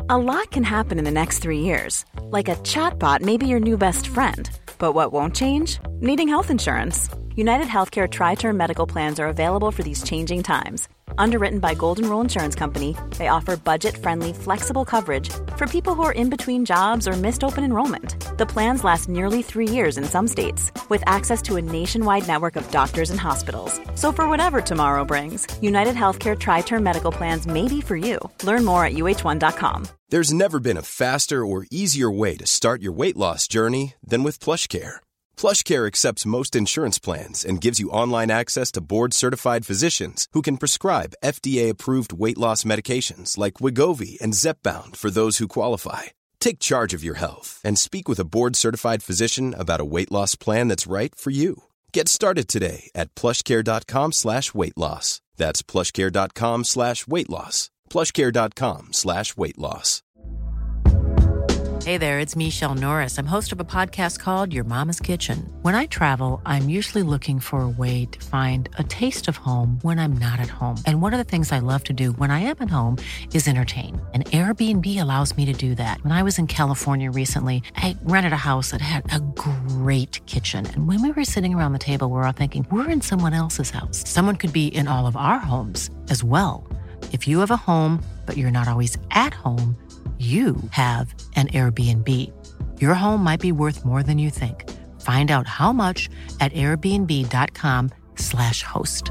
A lot can happen in the next 3 years. Like a chatbot may be your new best friend. But what won't change? Needing health insurance. United Healthcare Tri-Term Medical Plans are available for these changing times. Underwritten by Golden Rule Insurance Company, they offer budget-friendly, flexible coverage for people who are in between jobs or missed open enrollment. The plans last nearly 3 years in some states, with access to a nationwide network of doctors and hospitals. So for whatever tomorrow brings, United Healthcare Tri-Term Medical Plans may be for you. Learn more at uh1.com. There's never been a faster or easier way to start your weight loss journey than with PlushCare. PlushCare accepts most insurance plans and gives you online access to board-certified physicians who can prescribe FDA-approved weight loss medications like Wegovy and Zepbound for those who qualify. Take charge of your health and speak with a board-certified physician about a weight loss plan that's right for you. Get started today at plushcare.com/weight loss. That's plushcare.com/weight loss. plushcare.com/weight loss. Hey there, it's Michelle Norris. I'm host of a podcast called Your Mama's Kitchen. When I travel, I'm usually looking for a way to find a taste of home when I'm not at home. And one of the things I love to do when I am at home is entertain. And Airbnb allows me to do that. When I was in California recently, I rented a house that had a great kitchen. And when we were sitting around the table, we were all thinking, we're in someone else's house. Someone could be in all of our homes as well. If you have a home, but you're not always at home, you have an Airbnb. Your home might be worth more than you think. Find out how much at airbnb.com/host.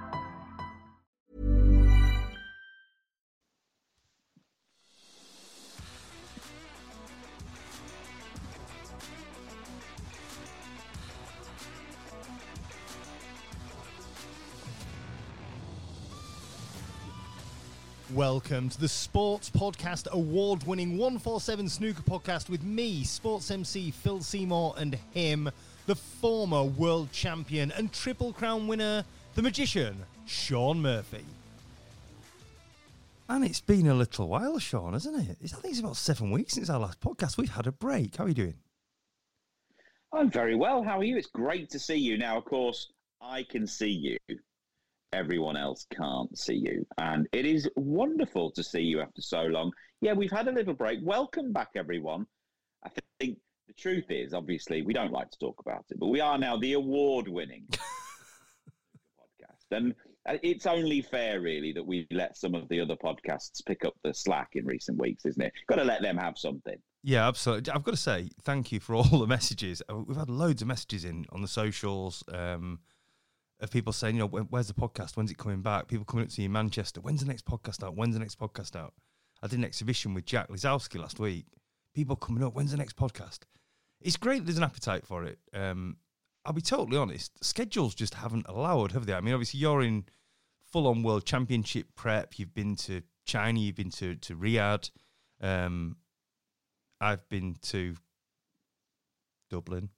Welcome to the Sports Podcast award-winning 147 Snooker Podcast with me, Sports MC Phil Seymour, and him, the former world champion and Triple Crown winner, the magician, Shaun Murphy. And it's been a little while, Shaun, hasn't it? I think it's about 7 weeks since our last podcast. We've had a break. How are you doing? I'm very well. How are you? It's great to see you. Now, of course, I can see you. Everyone else can't see you. And it is wonderful to see you after so long. Yeah, we've had a little break. Welcome back, everyone. I think the truth is, obviously, we don't like to talk about it, but we are now the award-winning podcast. And it's only fair, really, that we let some of the other podcasts pick up the slack in recent weeks, isn't it? Got to let them have something. Yeah, absolutely. I've got to say, thank you for all the messages. We've had loads of messages in on the socials, of people saying, you know, where's the podcast? When's it coming back? People coming up to you in Manchester. When's the next podcast out? When's the next podcast out? I did an exhibition with Jack Lisowski last week. People coming up, when's the next podcast? It's great there's an appetite for it. I'll be totally honest. Schedules just haven't allowed, have they? I mean, obviously, you're in full-on World Championship prep. You've been to China. You've been to Riyadh. I've been to Dublin.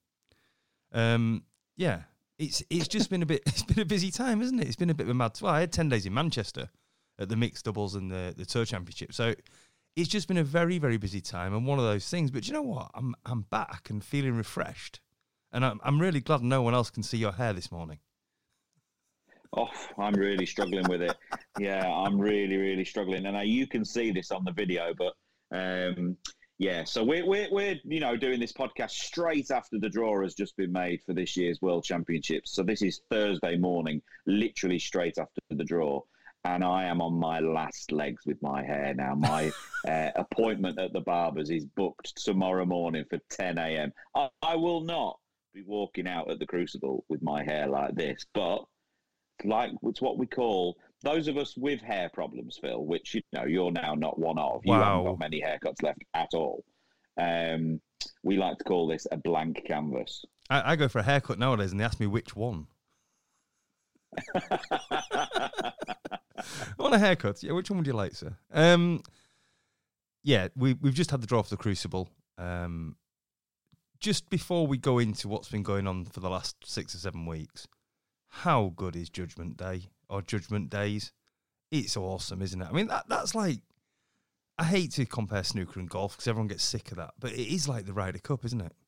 Yeah. It's just been a busy time, isn't it? It's been a bit of a mad. Well, I had 10 days in Manchester at the mixed doubles and the tour championship, so it's just been a very, very busy time and one of those things. But you know what? I'm back and feeling refreshed, and I'm really glad no one else can see your hair this morning. Oh, I'm really struggling with it. Yeah, I'm really, really struggling. And you can see this on the video, but yeah, so we're doing this podcast straight after the draw has just been made for this year's World Championships. So this is Thursday morning, literally straight after the draw, and I am on my last legs with my hair now. My appointment at the barber's is booked tomorrow morning for 10 a.m. I will not be walking out at the Crucible with my hair like this, but it's what we call. Those of us with hair problems, Phil, which, you know, you're now not one of. You haven't got many haircuts left at all. We like to call this a blank canvas. I go for a haircut nowadays and they ask me which one. I want a haircut. Yeah, which one would you like, sir? Yeah, we've just had the draw for the Crucible. Just before we go into what's been going on for the last 6 or 7 weeks, how good is Judgment Day? Or Judgment Days? It's awesome, isn't it? I mean, that's like, I hate to compare snooker and golf because everyone gets sick of that, but it is like the Ryder Cup, isn't it?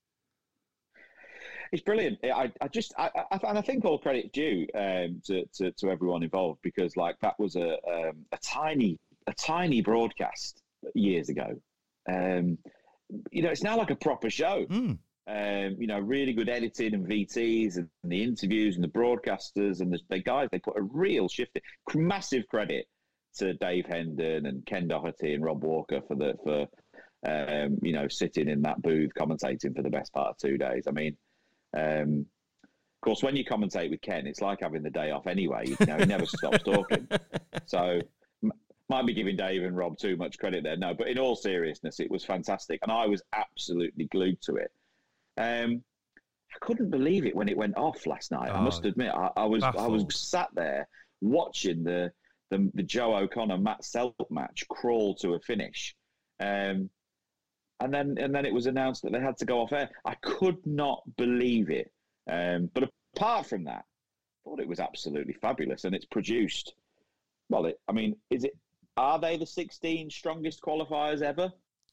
It's brilliant. I think all credit due to everyone involved, because like that was a tiny broadcast years ago. It's now like a proper show. Really good editing and VTs and the interviews and the broadcasters and the guys. They put a real shift in. Massive credit to Dave Hendon and Ken Doherty and Rob Walker for sitting in that booth commentating for the best part of 2 days. I mean, of course, when you commentate with Ken, it's like having the day off anyway. He never stops talking. So might be giving Dave and Rob too much credit there. No, but in all seriousness, it was fantastic. And I was absolutely glued to it. I couldn't believe it when it went off last night. I must admit, I was sat there watching the Joe O'Connor Matt Selk match crawl to a finish, and then it was announced that they had to go off air. I could not believe it. But apart from that, I thought it was absolutely fabulous, and it's produced. Well, are they the 16 strongest qualifiers ever?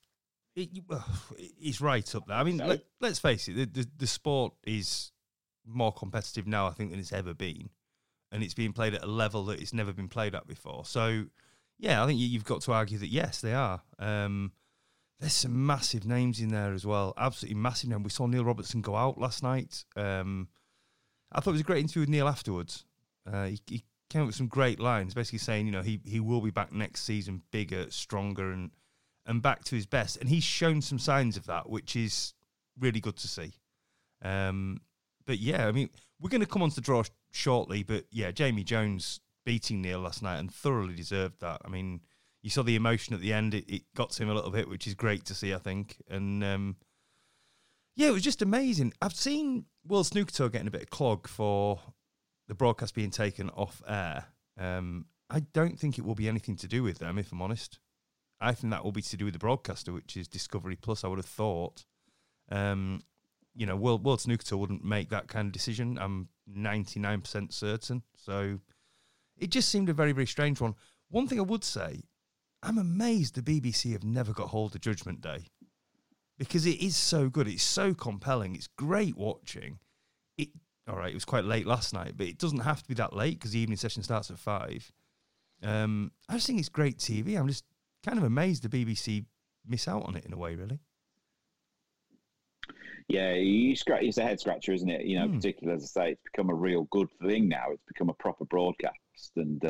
It's right up there. I mean, let's face it, the sport is more competitive now, I think, than it's ever been. And it's being played at a level that it's never been played at before. So, yeah, I think you've got to argue that, yes, they are. There's some massive names in there as well. Absolutely massive names. We saw Neil Robertson go out last night. I thought it was a great interview with Neil afterwards. He came up with some great lines, basically saying, he will be back next season bigger, stronger, and back to his best. And he's shown some signs of that, which is really good to see. But yeah, I mean, we're going to come on to the draw shortly, but yeah, Jamie Jones beating Neil last night and thoroughly deserved that. I mean, you saw the emotion at the end. It got to him a little bit, which is great to see, I think. And it was just amazing. I've seen World Snooker Tour getting a bit of clog for the broadcast being taken off air. I don't think it will be anything to do with them, if I'm honest. I think that will be to do with the broadcaster, which is Discovery Plus, I would have thought. World Snooker Tour wouldn't make that kind of decision. I'm 99% certain. So it just seemed a very, very strange one. One thing I would say, I'm amazed the BBC have never got hold of Judgment Day, because it is so good. It's so compelling. It's great watching. It was quite late last night, but it doesn't have to be that late because the evening session starts at 5. I just think it's great TV. I'm just kind of amazed the BBC miss out on it in a way, really. Yeah, it's a head scratcher, isn't it? Particularly, as I say, it's become a real good thing now. It's become a proper broadcast. And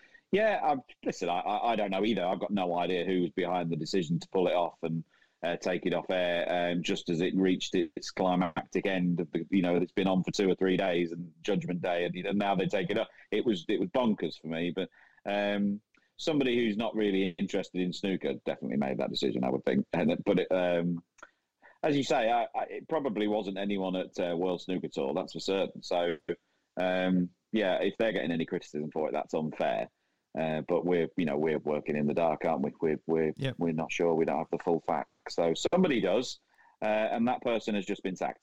I don't know either. I've got no idea who was behind the decision to pull it off and take it off air just as it reached its climactic end. It's been on for 2 or 3 days and Judgment Day, and now they take it up. It was bonkers for me. But somebody who's not really interested in snooker definitely made that decision, I would think. But as you say, it probably wasn't anyone at World Snooker Tour, that's for certain. So, if they're getting any criticism for it, that's unfair. But we're working in the dark, aren't we? We're not sure. We don't have the full facts. So somebody does, and that person has just been sacked.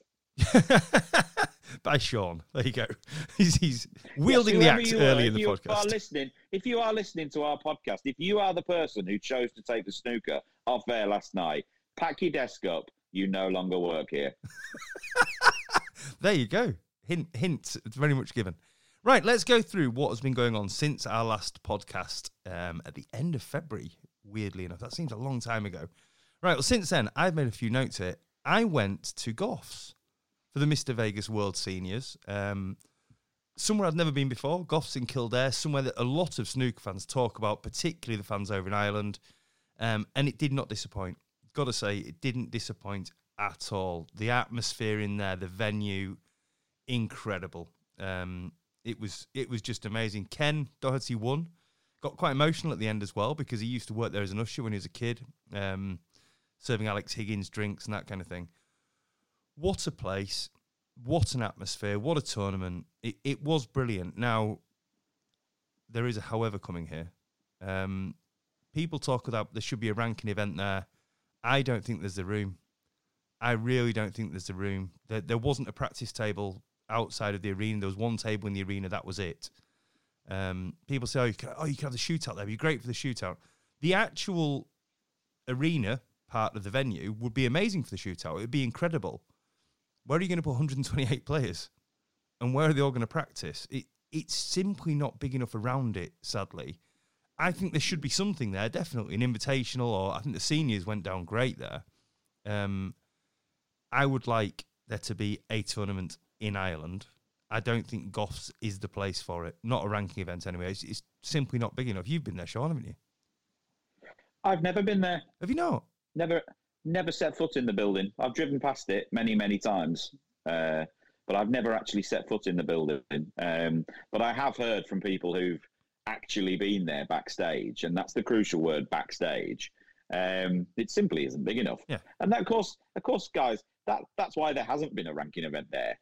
By Sean. There you go. He's wielding the axe early in the podcast. If you are listening to our podcast, if you are the person who chose to take the snooker off air last night, pack your desk up. You no longer work here. There you go. Hint. It's very much given. Right, let's go through what has been going on since our last podcast at the end of February, weirdly enough. That seems a long time ago. Right, well, since then, I've made a few notes here. I went to Goffs for the Mr. Vegas World Seniors. Somewhere I've never been before, Goffs in Kildare, somewhere that a lot of snooker fans talk about, particularly the fans over in Ireland. And it did not disappoint. Got to say, it didn't disappoint at all. The atmosphere in there, the venue, incredible. It was just amazing. Ken Doherty won. Got quite emotional at the end as well because he used to work there as an usher when he was a kid, serving Alex Higgins drinks and that kind of thing. What a place. What an atmosphere. What a tournament. It was brilliant. Now, there is a however coming here. People talk about there should be a ranking event there. I don't think there's the room. I really don't think there's the room. There wasn't a practice table outside of the arena. There was one table in the arena. That was it. People say, you could have the shootout there. It'd be great for the shootout. The actual arena part of the venue would be amazing for the shootout. It would be incredible. Where are you going to put 128 players? And where are they all going to practice? It's simply not big enough around it, sadly. I think there should be something there, definitely, an invitational, or I think the seniors went down great there. I would like there to be a tournament in Ireland. I don't think Goffs is the place for it. Not a ranking event anyway. It's simply not big enough. You've been there, Sean, haven't you? I've never been there. Have you not? Never set foot in the building. I've driven past it many times, but I've never actually set foot in the building. But I have heard from people who've actually been there backstage, and that's the crucial word, backstage. It simply isn't big enough. Yeah. And that, of course, guys, that's why there hasn't been a ranking event there.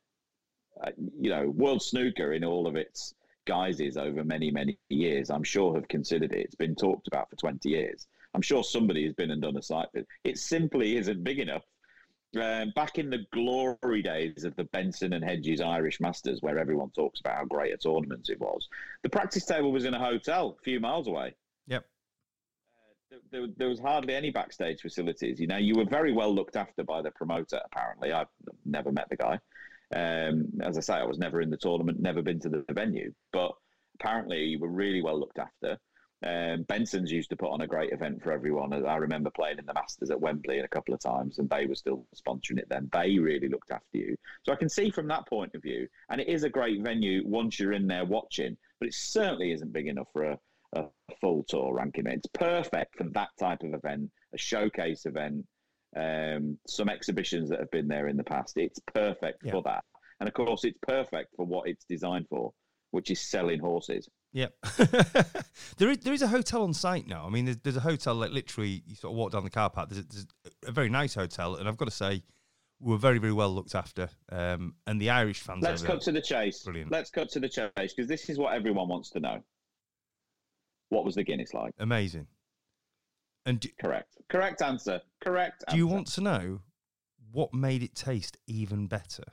World Snooker in all of its guises over many years, I'm sure have considered it. It's been talked about for 20 years. I'm sure somebody has been and done a site visit. It simply isn't big enough. Back in the glory days of the Benson and Hedges Irish Masters, where everyone talks about how great a tournament it was, the practice table was in a hotel a few miles away. Yep. There was hardly any backstage facilities. You were very well looked after by the promoter, apparently. I've never met the guy. As I say, I was never in the tournament, never been to the venue, but apparently you were really well looked after. Benson's used to put on a great event for everyone. I remember playing in the Masters at Wembley a couple of times, and they were still sponsoring it then. They really looked after you. So I can see from that point of view, and it is a great venue once you're in there watching, but it certainly isn't big enough for a full tour ranking event. It's perfect for that type of event, a showcase event, some exhibitions that have been there in the past. It's perfect for that. And of course, it's perfect for what it's designed for, which is selling horses. Yep. There is a hotel on site now. I mean, there's a hotel that literally you sort of walk down the car park. There's a very nice hotel, and I've got to say, we were very, very well looked after. And the Irish fans. Let's cut to the chase. Brilliant. Let's cut to the chase, because this is what everyone wants to know. What was the Guinness like? Amazing. And Correct answer. Correct. Do you want to know what made it taste even better?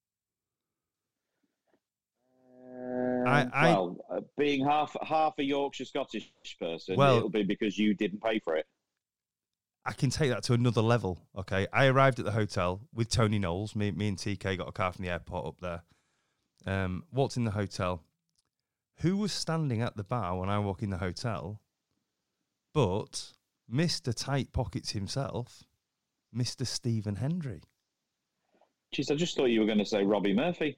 Being half a Yorkshire Scottish person, well, it'll be because you didn't pay for it. I can take that to another level. Okay, I arrived at the hotel with Tony Knowles. Me and TK got a car from the airport up there. Walked in the hotel. Who was standing at the bar when I walk in the hotel? But Mr. Tight Pockets himself, Mr. Stephen Hendry. Jeez, I just thought you were going to say Robbie Murphy.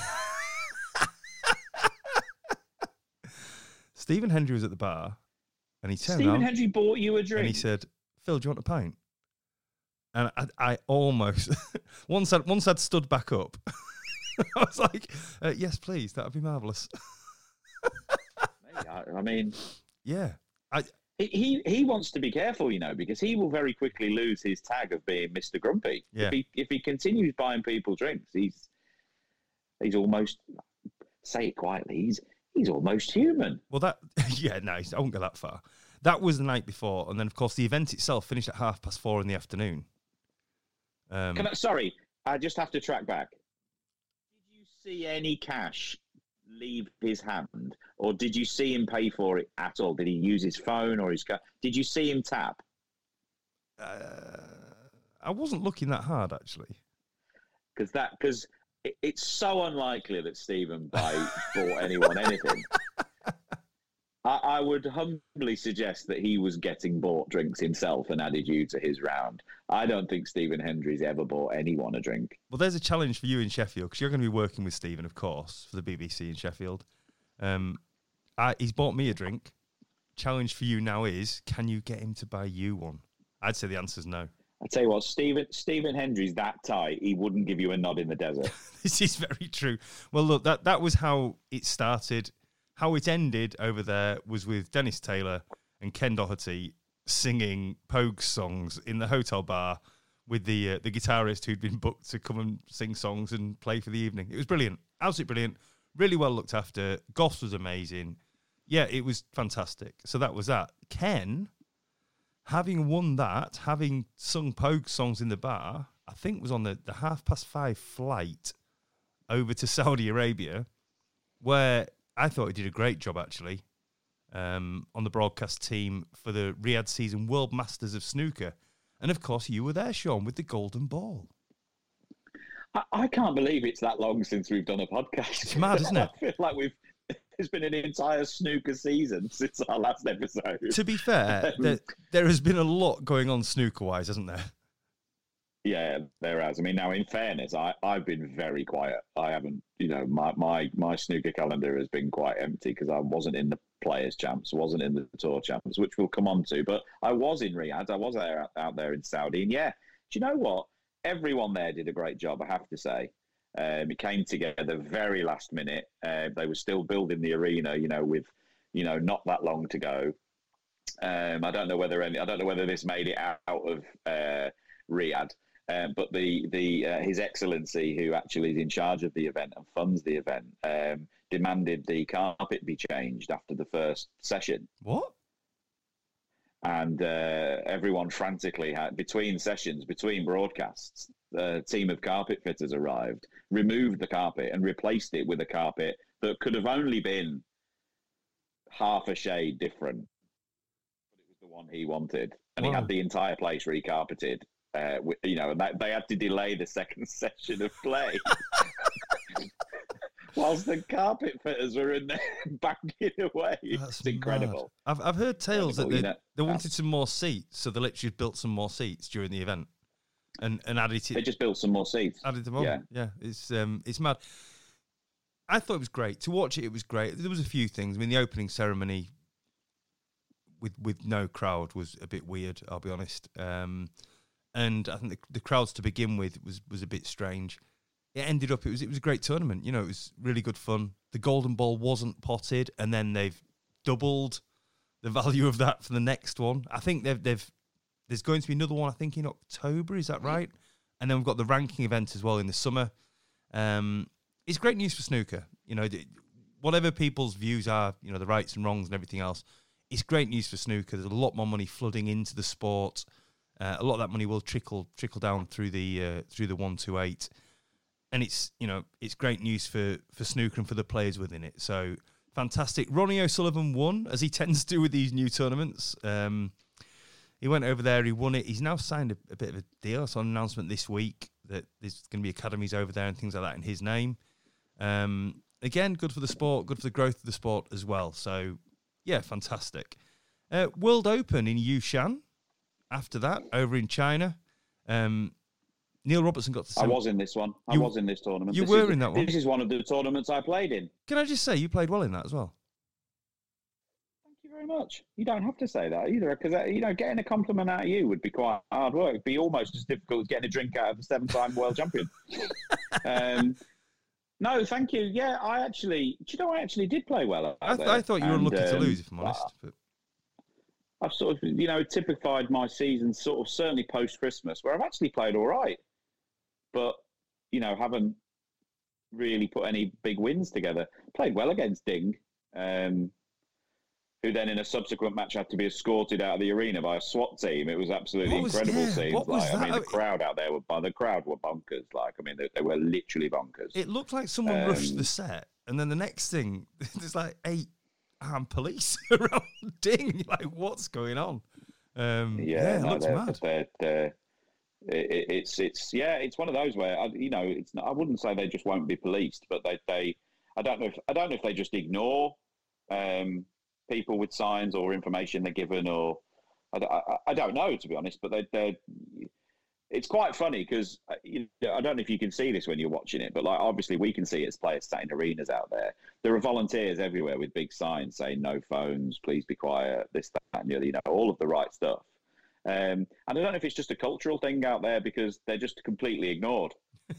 Stephen Hendry was at the bar, and he turned around. Stephen Hendry bought you a drink. And he said, "Phil, do you want a pint?" And I almost, once I'd stood back up, I was like, "Yes, please, that would be marvellous." I mean, yeah. He wants to be careful, because he will very quickly lose his tag of being Mr. Grumpy. Yeah. If he continues buying people drinks, he's almost, say it quietly, he's almost human. Well, I won't go that far. That was the night before, and then of course the event itself finished at 4:30 in the afternoon. Sorry, I just have to track back. Did you see any cash leave his hand, or did you see him pay for it at all? Did he use his phone or his car? Did you see him tap? I wasn't looking that hard, actually. Because it's so unlikely that Stephen bought anyone anything. I would humbly suggest that he was getting bought drinks himself and added you to his round. I don't think Stephen Hendry's ever bought anyone a drink. Well, there's a challenge for you in Sheffield, because you're going to be working with Stephen, of course, for the BBC in Sheffield. He's bought me a drink. Challenge for you now is, can you get him to buy you one? I'd say the answer's no. I tell you what, Stephen Hendry's that tight, he wouldn't give you a nod in the desert. This is very true. Well, look, that was how it started. How it ended over there was with Dennis Taylor and Ken Doherty singing Pogues songs in the hotel bar with the guitarist who'd been booked to come and sing songs and play for the evening. It was brilliant. Absolutely brilliant. Really well looked after. Goss was amazing. Yeah, it was fantastic. So that was that. Ken, having won that, having sung Pogues songs in the bar, I think was on the 5:30 flight over to Saudi Arabia, where I thought he did a great job, actually, on the broadcast team for the Riyadh season World Masters of Snooker. And, of course, you were there, Sean, with the golden ball. I can't believe it's that long since we've done a podcast. It's mad, isn't it? I feel like There's been an entire snooker season since our last episode. To be fair, there has been a lot going on snooker-wise, hasn't there? Yeah, there has. I mean, now in fairness, I've been very quiet. I haven't, my snooker calendar has been quite empty because I wasn't in the Players' Champs, wasn't in the Tour Champs, which we'll come on to. But I was in Riyadh. I was out there in Saudi. And yeah, do you know what? Everyone there did a great job, I have to say. It came together very last minute. They were still building the arena, with, not that long to go. I don't know whether this made it out of Riyadh. But His Excellency, who actually is in charge of the event and funds the event, demanded the carpet be changed after the first session. What? And everyone frantically had, between sessions, between broadcasts, the team of carpet fitters arrived, removed the carpet and replaced it with a carpet that could have only been half a shade different. But it was the one he wanted. And He had the entire place recarpeted. And they had to delay the second session of play whilst the carpet fitters were in there banging away. It's incredible. I've heard tales that they wanted some more seats, so they literally built some more seats during the event and added it. They just built some more seats. Added them on. Yeah. It's mad. I thought it was great to watch it. It was great. There was a few things. I mean, the opening ceremony with no crowd was a bit weird, I'll be honest. And I think the crowds to begin with was a bit strange. It ended up, it was a great tournament. It was really good fun. The Golden Ball wasn't potted, and then they've doubled the value of that for the next one. I think there's going to be another one, I think, in October. Is that right? And then we've got the ranking event as well in the summer. It's great news for snooker. Whatever people's views are, the rights and wrongs and everything else, it's great news for snooker. There's a lot more money flooding into the sport. A lot of that money will trickle down through the 128, and it's great news for snooker and for the players within it. So fantastic. Ronnie O'Sullivan won, as he tends to with these new tournaments. He went over there, he won it. He's now signed a bit of a deal. I saw an announcement this week that there's going to be academies over there and things like that in his name. Again, good for the sport, good for the growth of the sport as well. So yeah, fantastic. World Open in Yushan. After that, over in China, Neil Robertson got to... I was in this one. I was in this tournament. You were in that one? This is one of the tournaments I played in. Can I just say, you played well in that as well? Thank you very much. You don't have to say that either, because, getting a compliment out of you would be quite hard work. It'd be almost as difficult as getting a drink out of a 7-time world champion. No, thank you. Yeah, I actually did play well. I thought you were unlucky to lose, if I'm honest. But I've sort of, typified my season sort of certainly post-Christmas, where I've actually played all right, but, haven't really put any big wins together. Played well against Ding, who then in a subsequent match had to be escorted out of the arena by a SWAT team. It was absolutely incredible scenes. The crowd out there were bonkers. They were literally bonkers. It looked like someone rushed the set, and then the next thing, there's like 8 armed police around Ding. You're like, what's going on? It looks mad. It's one of those where I wouldn't say they just won't be policed, but I don't know if they just ignore people with signs or information they're given, or I don't know, to be honest. But it's quite funny because I don't know if you can see this when you're watching it, but obviously we can see it as players sat in arenas out there. There are volunteers everywhere with big signs saying no phones, please be quiet, this, that, and the other, all of the right stuff. And I don't know if it's just a cultural thing out there because they're just completely ignored.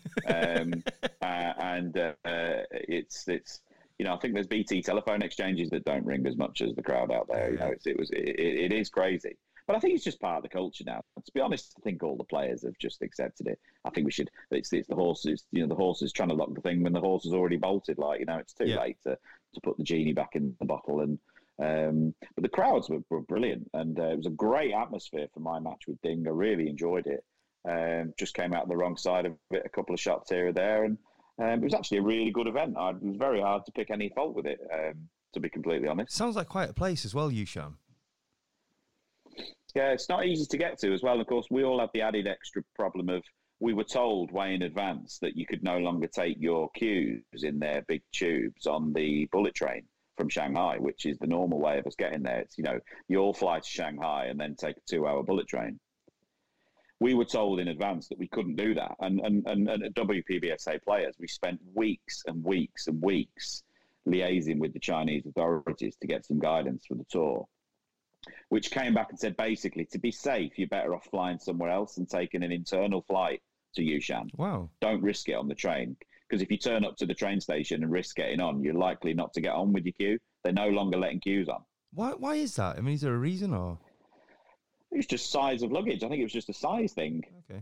It's I think there's BT telephone exchanges that don't ring as much as the crowd out there. It is crazy. But I think it's just part of the culture now. To be honest, I think all the players have just accepted it. I think we should. It's the horses. The horses trying to lock the thing when the horse has already bolted. It's too late to put the genie back in the bottle. And but the crowds were brilliant, and it was a great atmosphere for my match with Ding. I really enjoyed it. Just came out the wrong side of it, a couple of shots here or there, and it was actually a really good event. It was very hard to pick any fault with it, to be completely honest. Sounds like quite a place as well, Yushan. Yeah, it's not easy to get to as well. Of course, we all have the added extra problem of we were told way in advance that you could no longer take your cues in their big tubes on the bullet train from Shanghai, which is the normal way of us getting there. It's, you all fly to Shanghai and then take a 2-hour bullet train. We were told in advance that we couldn't do that. And WPBSA players, we spent weeks and weeks and weeks liaising with the Chinese authorities to get some guidance for the tour, which came back and said, basically, to be safe, you're better off flying somewhere else and taking an internal flight to Yushan. Wow. Don't risk it on the train. Because if you turn up to the train station and risk getting on, you're likely not to get on with your queue. They're no longer letting queues on. Why is that? I mean, is there a reason or? It was just size of luggage. I think it was just a size thing. Okay.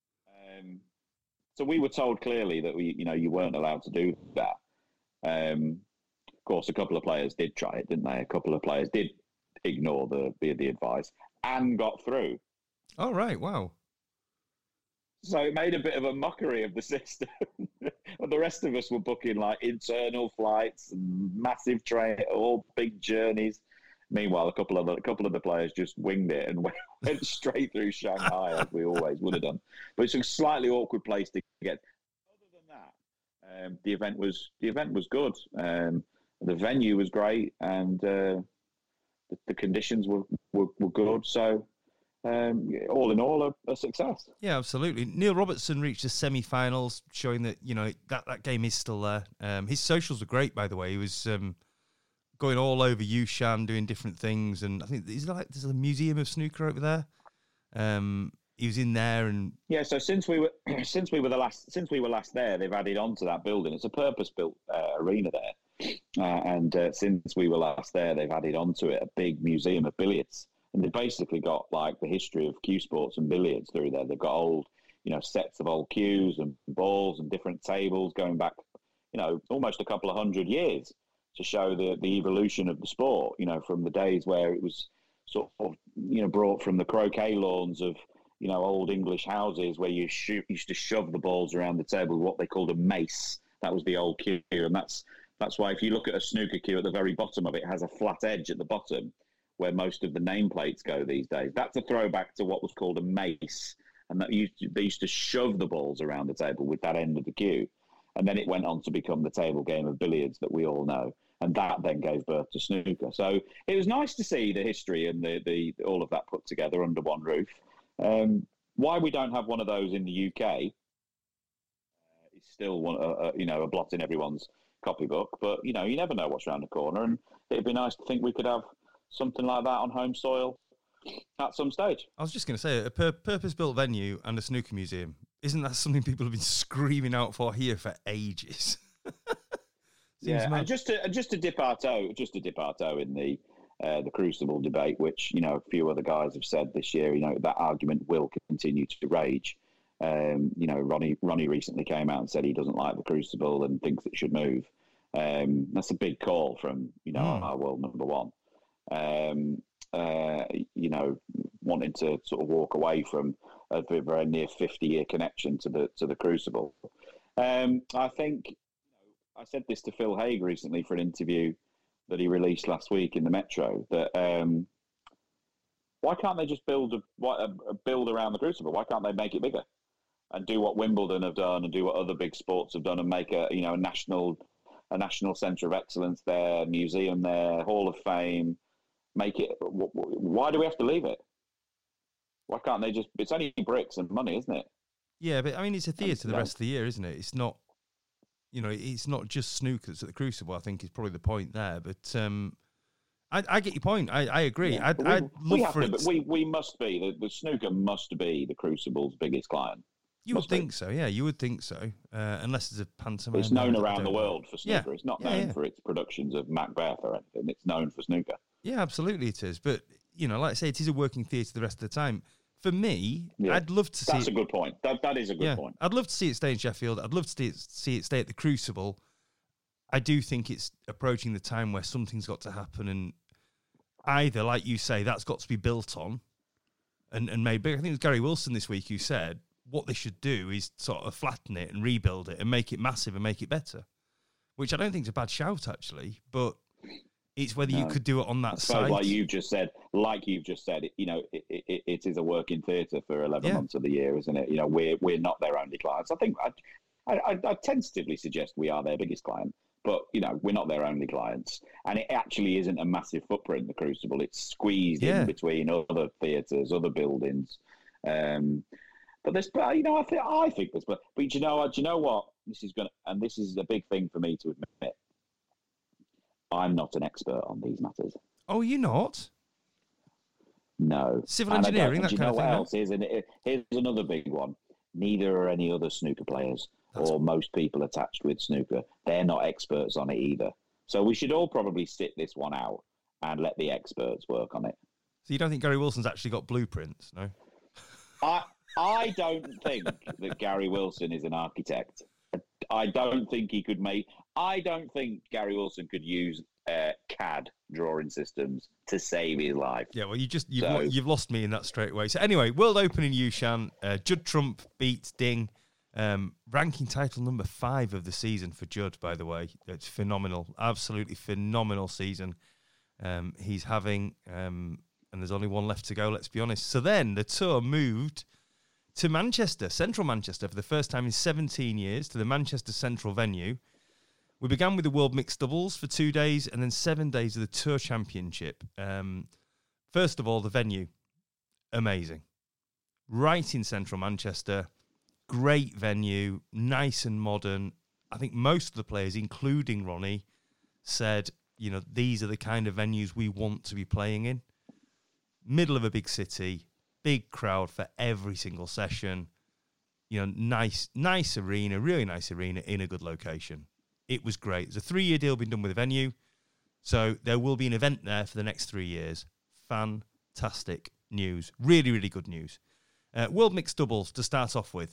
So we were told clearly that you weren't allowed to do that. Of course, a couple of players did try it, didn't they? A couple of players did ignore the advice and got through. Oh, right. Wow. So it made a bit of a mockery of the system. And the rest of us were booking like internal flights and massive train, all big journeys. Meanwhile, a couple of the players just winged it and went straight through Shanghai, as we always would have done. But it's a slightly awkward place to get. Other than that, the event was good. The venue was great, and the conditions were good. So, all in all, a success. Yeah, absolutely. Neil Robertson reached the semi-finals, showing that that game is still there. His socials were great, by the way. He was going all over Yushan, doing different things, and I think there's a museum of snooker over there. He was in there, and So since we were last there, they've added on to that building. It's a purpose-built arena there, and since we were last there, they've added on to it a big museum of billiards. And they've basically got like the history of cue sports and billiards through there. They've got old, sets of old cues and balls and different tables going back, almost a couple of 100 years to show the evolution of the sport, from the days where it was sort of, brought from the croquet lawns of, old English houses where you used to shove the balls around the table with what they called a mace. That was the old cue. And that's why if you look at a snooker cue at the very bottom of it, it has a flat edge at the bottom, where most of the nameplates go these days. That's a throwback to what was called a mace. And they used to shove the balls around the table with that end of the cue. And then it went on to become the table game of billiards that we all know. And that then gave birth to snooker. So it was nice to see the history and the all of that put together under one roof. Why we don't have one of those in the UK is still a blot in everyone's copybook. But, you never know what's around the corner. And it'd be nice to think we could have something like that on home soil at some stage. I was just going to say, a purpose-built venue and a snooker museum. Isn't that something people have been screaming out for here for ages? And just to dip our toe in the Crucible debate, which a few other guys have said this year. That argument will continue to rage. Ronnie recently came out and said he doesn't like the Crucible and thinks it should move. That's a big call from our world number one. Wanting to sort of walk away from a very near 50-year connection to the Crucible. I think I said this to Phil Haig recently for an interview that he released last week in the Metro. That why can't they just build around the Crucible? Why can't they make it bigger and do what Wimbledon have done and do what other big sports have done and make a national centre of excellence there, museum there, Hall of Fame? Make it. Why do we have to leave it? Why can't they just? It's only bricks and money, isn't it? Yeah, but I mean, it's a theatre the rest of the year, isn't it? It's not. It's not just snooker that's at the Crucible. I think is probably the point there. But I get your point. I agree. Yeah, I'd love for it. But we must be the snooker must be the Crucible's biggest client. You would think so, yeah. You would think so, unless there's a pantomime. It's known around the world for snooker. Yeah. It's not known for its productions of Macbeth or anything. It's known for snooker. Yeah, absolutely it is. But, like I say, it is a working theatre the rest of the time. For me, I'd love to see That's a good point. That is a good point. I'd love to see it stay in Sheffield. I'd love to see it stay at the Crucible. I do think it's approaching the time where something's got to happen, and either, like you say, that's got to be built on, and maybe, I think it was Gary Wilson this week who said, what they should do is sort of flatten it and rebuild it and make it massive and make it better, which I don't think is a bad shout, actually, but It's whether you could do it on that I suppose, site. like you've just said, it is a working theatre for 11 months of the year, isn't it? We're not their only clients. I think I tentatively suggest we are their biggest client, but we're not their only clients, and it actually isn't a massive footprint. The Crucible, it's squeezed in between other theatres, other buildings. But there's, I think there's, but do you know what? This is a big thing for me to admit. I'm not an expert on these matters. Oh, you're not? No. Civil engineering, that kind of thing. Else? Here's another big one. Neither are any other snooker players or most people attached with snooker. They're not experts on it either. So we should all probably sit this one out and let the experts work on it. So you don't think Gary Wilson's actually got blueprints, no? I don't think that Gary Wilson is an architect. I don't think he could I don't think Gary Wilson could use CAD drawing systems to save his life. Yeah, well, you've lost me in that straight away. So anyway, World Open in Yushan. Judd Trump beats Ding. Ranking title number 5 of the season for Judd, by the way. It's phenomenal. Absolutely phenomenal season he's having. And there's only one left to go, let's be honest. So then the tour moved to Manchester, central Manchester, for the first time in 17 years, to the Manchester Central venue. We began with the World Mixed Doubles for 2 days and then 7 days of the Tour Championship. First of all, the venue, amazing. Right in central Manchester, great venue, nice and modern. I think most of the players, including Ronnie, said, these are the kind of venues we want to be playing in. Middle of a big city, big crowd for every single session. Nice arena, really nice arena in a good location. It was great. There's a 3-year deal being done with the venue, so there will be an event there for the next 3 years. Fantastic news. Really, really good news. World Mixed Doubles to start off with.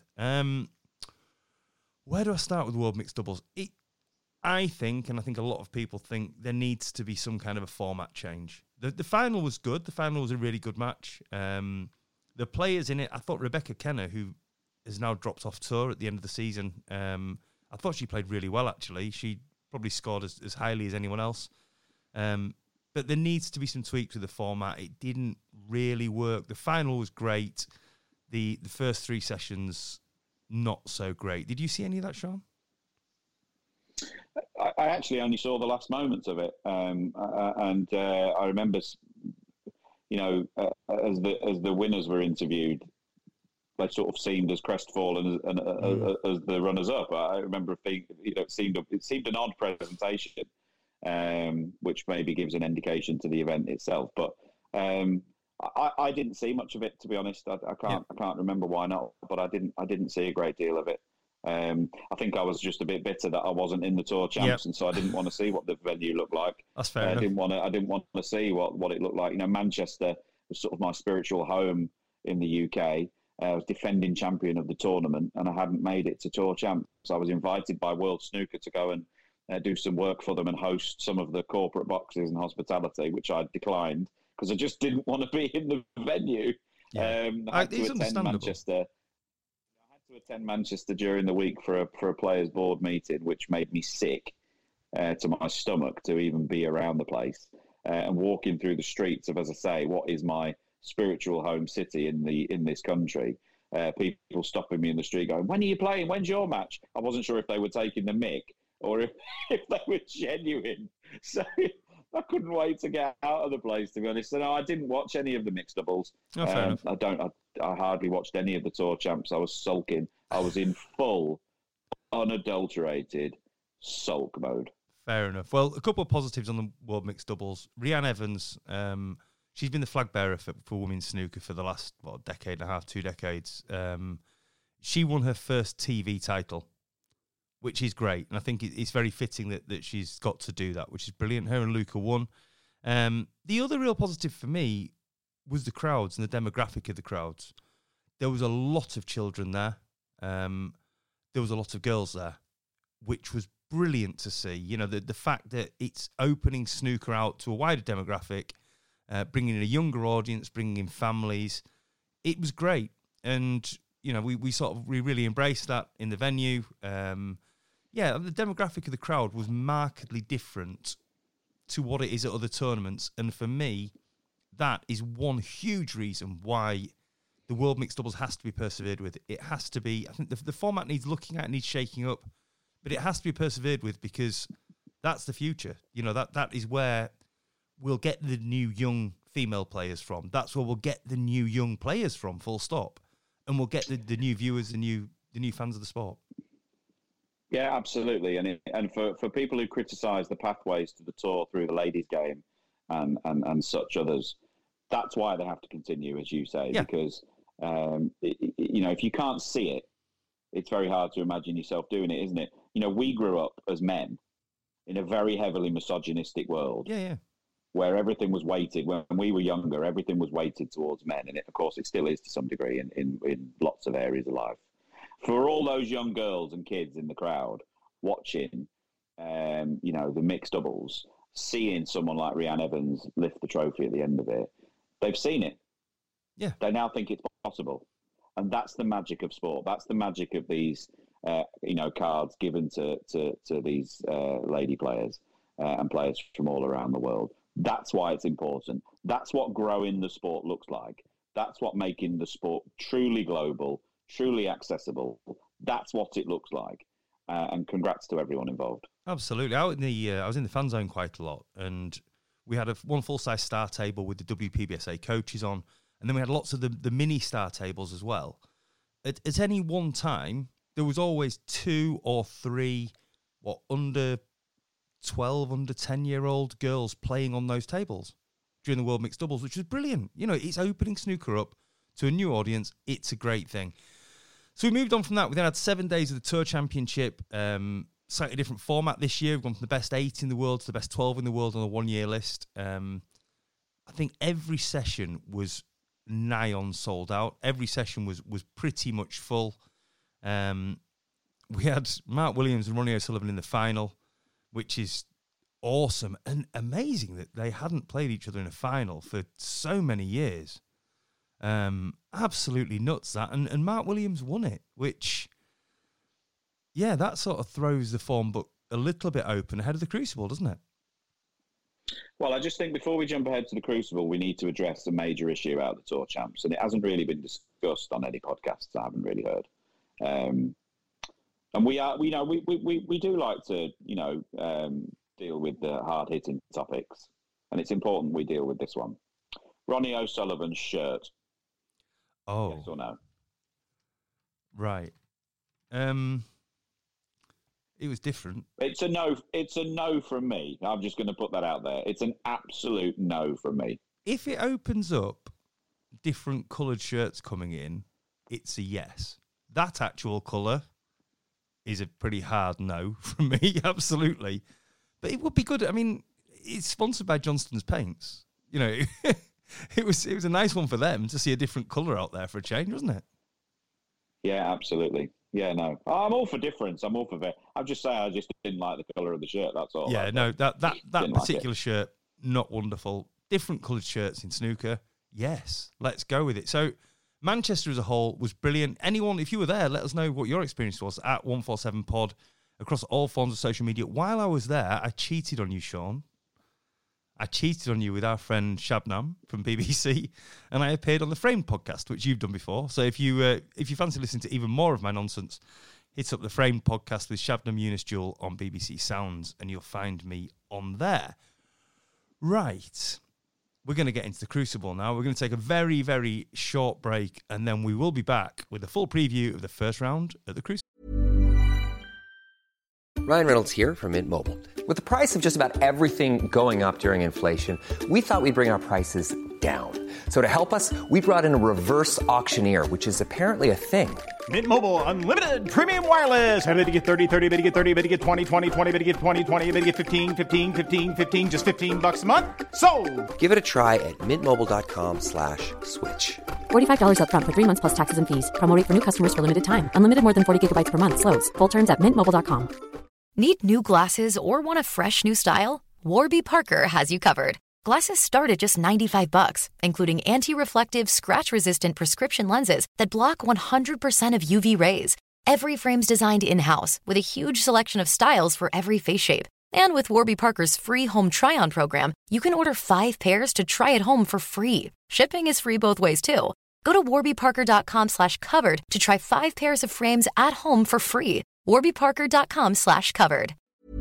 Where do I start with World Mixed Doubles? I think a lot of people think there needs to be some kind of a format change. The final was good. The final was a really good match. The players in it, I thought Rebecca Kenner, who has now dropped off tour at the end of the season, I thought she played really well, actually. She probably scored as highly as anyone else. But there needs to be some tweaks with the format. It didn't really work. The final was great. The first 3 sessions, not so great. Did you see any of that, Sean? I actually only saw the last moments of it, and I remember, as the winners were interviewed, they sort of seemed as crestfallen as the runners-up. I remember it seemed an odd presentation, which maybe gives an indication to the event itself. But I didn't see much of it, to be honest. I can't remember why not, but I didn't see a great deal of it. I think I was just a bit bitter that I wasn't in the Tour Champs, and so I didn't want to see what the venue looked like. That's fair enough. I didn't want to see what it looked like. Manchester was sort of my spiritual home in the UK. I was defending champion of the tournament, and I hadn't made it to Tour Champs. I was invited by World Snooker to go and do some work for them and host some of the corporate boxes and hospitality, which I declined because I just didn't want to be in the venue. Yeah. I had to attend Manchester. To attend Manchester during the week for a players' board meeting, which made me sick to my stomach to even be around the place and walking through the streets of, as I say, what is my spiritual home city in this country. People stopping me in the street going, "When are you playing? When's your match?" I wasn't sure if they were taking the mick or if they were genuine. So I couldn't wait to get out of the place, to be honest. So no, I didn't watch any of the mixed doubles. Oh, fair enough. I hardly watched any of the Tour Champs. I was sulking. I was in full, unadulterated sulk mode. Fair enough. Well, a couple of positives on the World Mixed Doubles. Rhiannon Evans, she's been the flag bearer for women's snooker for the last decade and a half, 2 decades. She won her first TV title, which is great. And I think it's very fitting that she's got to do that, which is brilliant. Her and Luca won. The other real positive for me was the crowds and the demographic of the crowds. There was a lot of children there. There was a lot of girls there, which was brilliant to see. The fact that it's opening snooker out to a wider demographic, bringing in a younger audience, bringing in families. It was great. And, we really embraced that in the venue. The demographic of the crowd was markedly different to what it is at other tournaments. And for me, that is one huge reason why the World Mixed Doubles has to be persevered with. It has to be, I think the format needs looking at, needs shaking up, but it has to be persevered with because that's the future. You know, that is where we'll get the new young female players from. That's where we'll get the new young players from, full stop. And we'll get the new viewers, the new fans of the sport. Yeah, absolutely. And for people who criticise the pathways to the tour through the ladies' game and such others, that's why they have to continue, as you say, because you know, if you can't see it, it's very hard to imagine yourself doing it, isn't it? You know, we grew up as men in a very heavily misogynistic world. Yeah. Where everything was weighted. When we were younger, everything was weighted towards men. And of course, it still is to some degree in lots of areas of life. For all those young girls and kids in the crowd watching, you know, the mixed doubles, seeing someone like Rhiannon Evans lift the trophy at the end of it, they've seen it. Yeah. They now think it's possible. And that's the magic of sport. That's the magic of these, you know, cards given to these lady players and players from all around the world. That's why it's important. That's what growing the sport looks like. That's what making the sport truly global, truly accessible. That's what it looks like. And congrats to everyone involved. Absolutely. I was in the fan zone quite a lot, and we had one full-size star table with the WPBSA coaches on, and then we had lots of the mini star tables as well. At any one time, there was always 2 or 3 under 12, under 10-year-old girls playing on those tables during the World Mixed Doubles, which was brilliant. You know, it's opening snooker up to a new audience. It's a great thing. So we moved on from that. We then had 7 days of the Tour Championship, slightly different format this year. We've gone from the best 8 in the world to the best 12 in the world on a one-year list. I think every session was nigh on sold out. Every session was pretty much full. We had Mark Williams and Ronnie O'Sullivan in the final, which is awesome and amazing that they hadn't played each other in a final for so many years. Absolutely nuts, that. And Mark Williams won it, which, yeah, that sort of throws the form book a little bit open ahead of the Crucible, doesn't it? Well, I just think before we jump ahead to the Crucible, we need to address a major issue about the Tour Champs, and it hasn't really been discussed on any podcasts. I haven't really heard. And we do like to, you know, deal with the hard-hitting topics, and it's important we deal with this one. Ronnie O'Sullivan's shirt. Oh. Yes or no? Right. It was different. It's a no. It's a no from me. I'm just going to put that out there. It's an absolute no from me. If it opens up different coloured shirts coming in, it's a yes. That actual colour is a pretty hard no from me, absolutely. But it would be good. I mean, it's sponsored by Johnston's Paints. You know, it was a nice one for them to see a different colour out there for a change, wasn't it? Yeah, absolutely. Yeah, no. I'm all for difference. I'm all for that. I'm just saying I just didn't like the colour of the shirt, that's all. Yeah, no, that particular shirt, not wonderful. Different coloured shirts in snooker, yes, let's go with it. So Manchester as a whole was brilliant. Anyone, if you were there, let us know what your experience was at 147pod across all forms of social media. While I was there, I cheated on you, Sean. I cheated on you with our friend Shabnam from BBC, and I appeared on the Framed podcast, which you've done before. So if you fancy listening to even more of my nonsense, hit up the Framed podcast with Shabnam Yunus Jewel on BBC Sounds, and you'll find me on there. Right. We're going to get into the Crucible now. We're going to take a very, very short break, and then we will be back with a full preview of the first round at the Crucible. Ryan Reynolds here from Mint Mobile. With the price of just about everything going up during inflation, we thought we'd bring our prices down. So to help us, we brought in a reverse auctioneer, which is apparently a thing. Mint Mobile Unlimited Premium Wireless. How to get 30, 30, how to get 30, how to get 20, 20, 20, how to get 20, 20, how to get 15, 15, 15, 15, just $15 a month? Sold! Give it a try at mintmobile.com/switch. $45 up front for 3 months plus taxes and fees. Promo rate for new customers for limited time. Unlimited more than 40 gigabytes per month. Slows full terms at mintmobile.com. Need new glasses or want a fresh new style? Warby Parker has you covered. Glasses start at just $95, including anti-reflective, scratch-resistant prescription lenses that block 100% of UV rays. Every frame's designed in-house with a huge selection of styles for every face shape. And with Warby Parker's free home try-on program, you can order 5 pairs to try at home for free. Shipping is free both ways, too. Go to warbyparker.com/covered to try 5 pairs of frames at home for free. warbyparker.com/covered.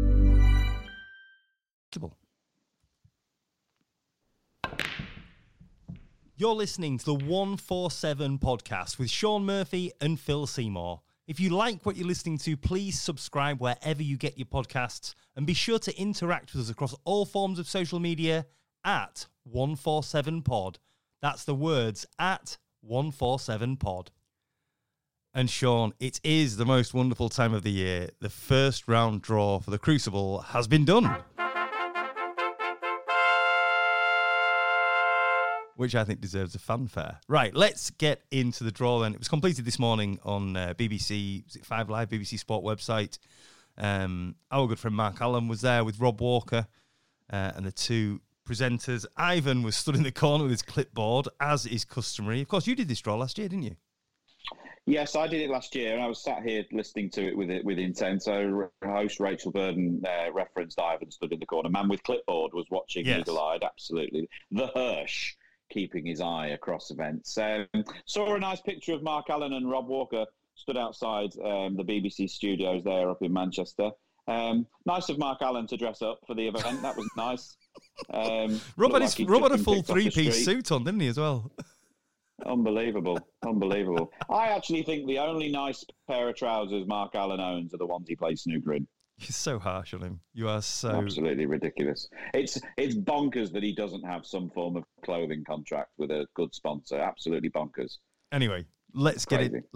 You're listening to the 147 podcast with Sean Murphy and Phil Seymour. If you like what you're listening to, please subscribe wherever you get your podcasts and be sure to interact with us across all forms of social media at 147pod. That's the words at 147pod. And Sean, it is the most wonderful time of the year. The first round draw for the Crucible has been done, which I think deserves a fanfare. Right, let's get into the draw then. It was completed this morning on BBC, was it 5 Live, BBC Sport website. Our good friend Mark Allen was there with Rob Walker and the two presenters. Ivan was stood in the corner with his clipboard, as is customary. Of course, you did this draw last year, didn't you? Yes, I did it last year, and I was sat here listening to it with intent. So host Rachel Burden referenced Ivan stood in the corner. Man with clipboard was watching eagle-eyed, absolutely. The Hirsch, keeping his eye across events. Saw a nice picture of Mark Allen and Rob Walker stood outside the BBC studios there up in Manchester. Nice of Mark Allen to dress up for the event. That was nice. Rob had a full 3-piece suit on, didn't he, as well? Unbelievable. I actually think the only nice pair of trousers Mark Allen owns are the ones he plays snooker in. You're so harsh on him. You are so... Absolutely ridiculous. It's bonkers that he doesn't have some form of clothing contract with a good sponsor. Absolutely bonkers. Anyway, let's get into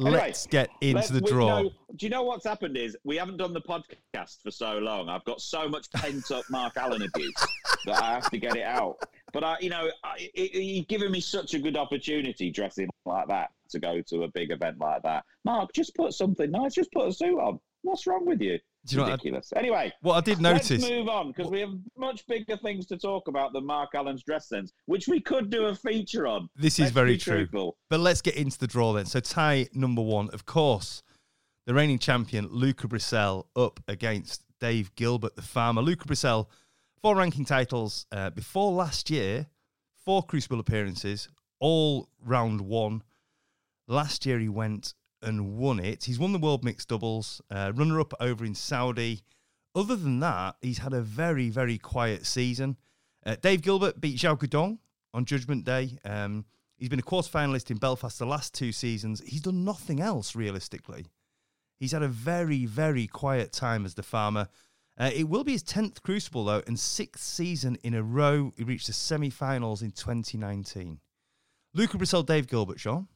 the draw. Do you know what's happened is we haven't done the podcast for so long. I've got so much pent-up Mark Allen abuse that I have to get it out. But, you've given me such a good opportunity dressing like that to go to a big event like that. Mark, just put something nice. Just put a suit on. What's wrong with you? It's ridiculous. Anyway, what I did notice. Let's move on because we have much bigger things to talk about than Mark Allen's dress sense, which we could do a feature on. This is very true. But let's get into the draw then. So tie number 1, of course, the reigning champion Luca Brecel up against Dave Gilbert, the farmer. Luca Brecel, 4 ranking titles before last year, 4 Crucible appearances, all round 1. Last year he went and won it. He's won the World Mixed Doubles, runner-up over in Saudi. Other than that, he's had a very, very quiet season. Dave Gilbert beat Zhao Guodong on Judgment Day. He's been a quarter-finalist in Belfast the last 2 seasons. He's done nothing else, realistically. He's had a very, very quiet time as the farmer. It will be his 10th Crucible, though, and 6th season in a row. He reached the semi-finals in 2019. Luca Brecel, Dave Gilbert, Sean?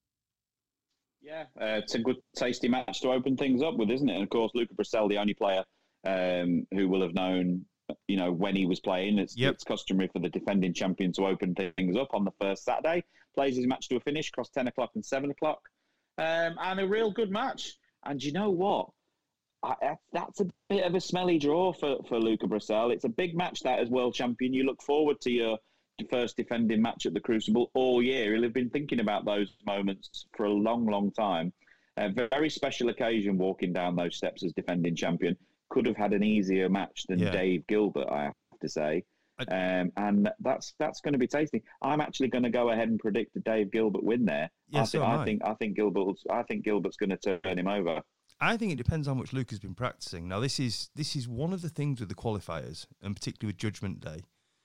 Yeah, it's a good, tasty match to open things up with, isn't it? And, of course, Luca Brecel, the only player who will have known, when he was playing. It's customary for the defending champion to open things up on the first Saturday. Plays his match to a finish, across 10 o'clock and 7 o'clock. And a real good match. And you know what? That's a bit of a smelly draw for Luca Brecel. It's a big match, that, as world champion. You look forward to your first defending match at the Crucible all year. He'll have been thinking about those moments for a long, long time. A very special occasion walking down those steps as defending champion. Could have had an easier match than Dave Gilbert, I have to say. And that's going to be tasty. I'm actually going to go ahead and predict a Dave Gilbert win there. Yeah, I think Gilbert's going to turn him over. I think it depends how much Luca's been practicing. Now, this is one of the things with the qualifiers, and particularly with Judgment Day.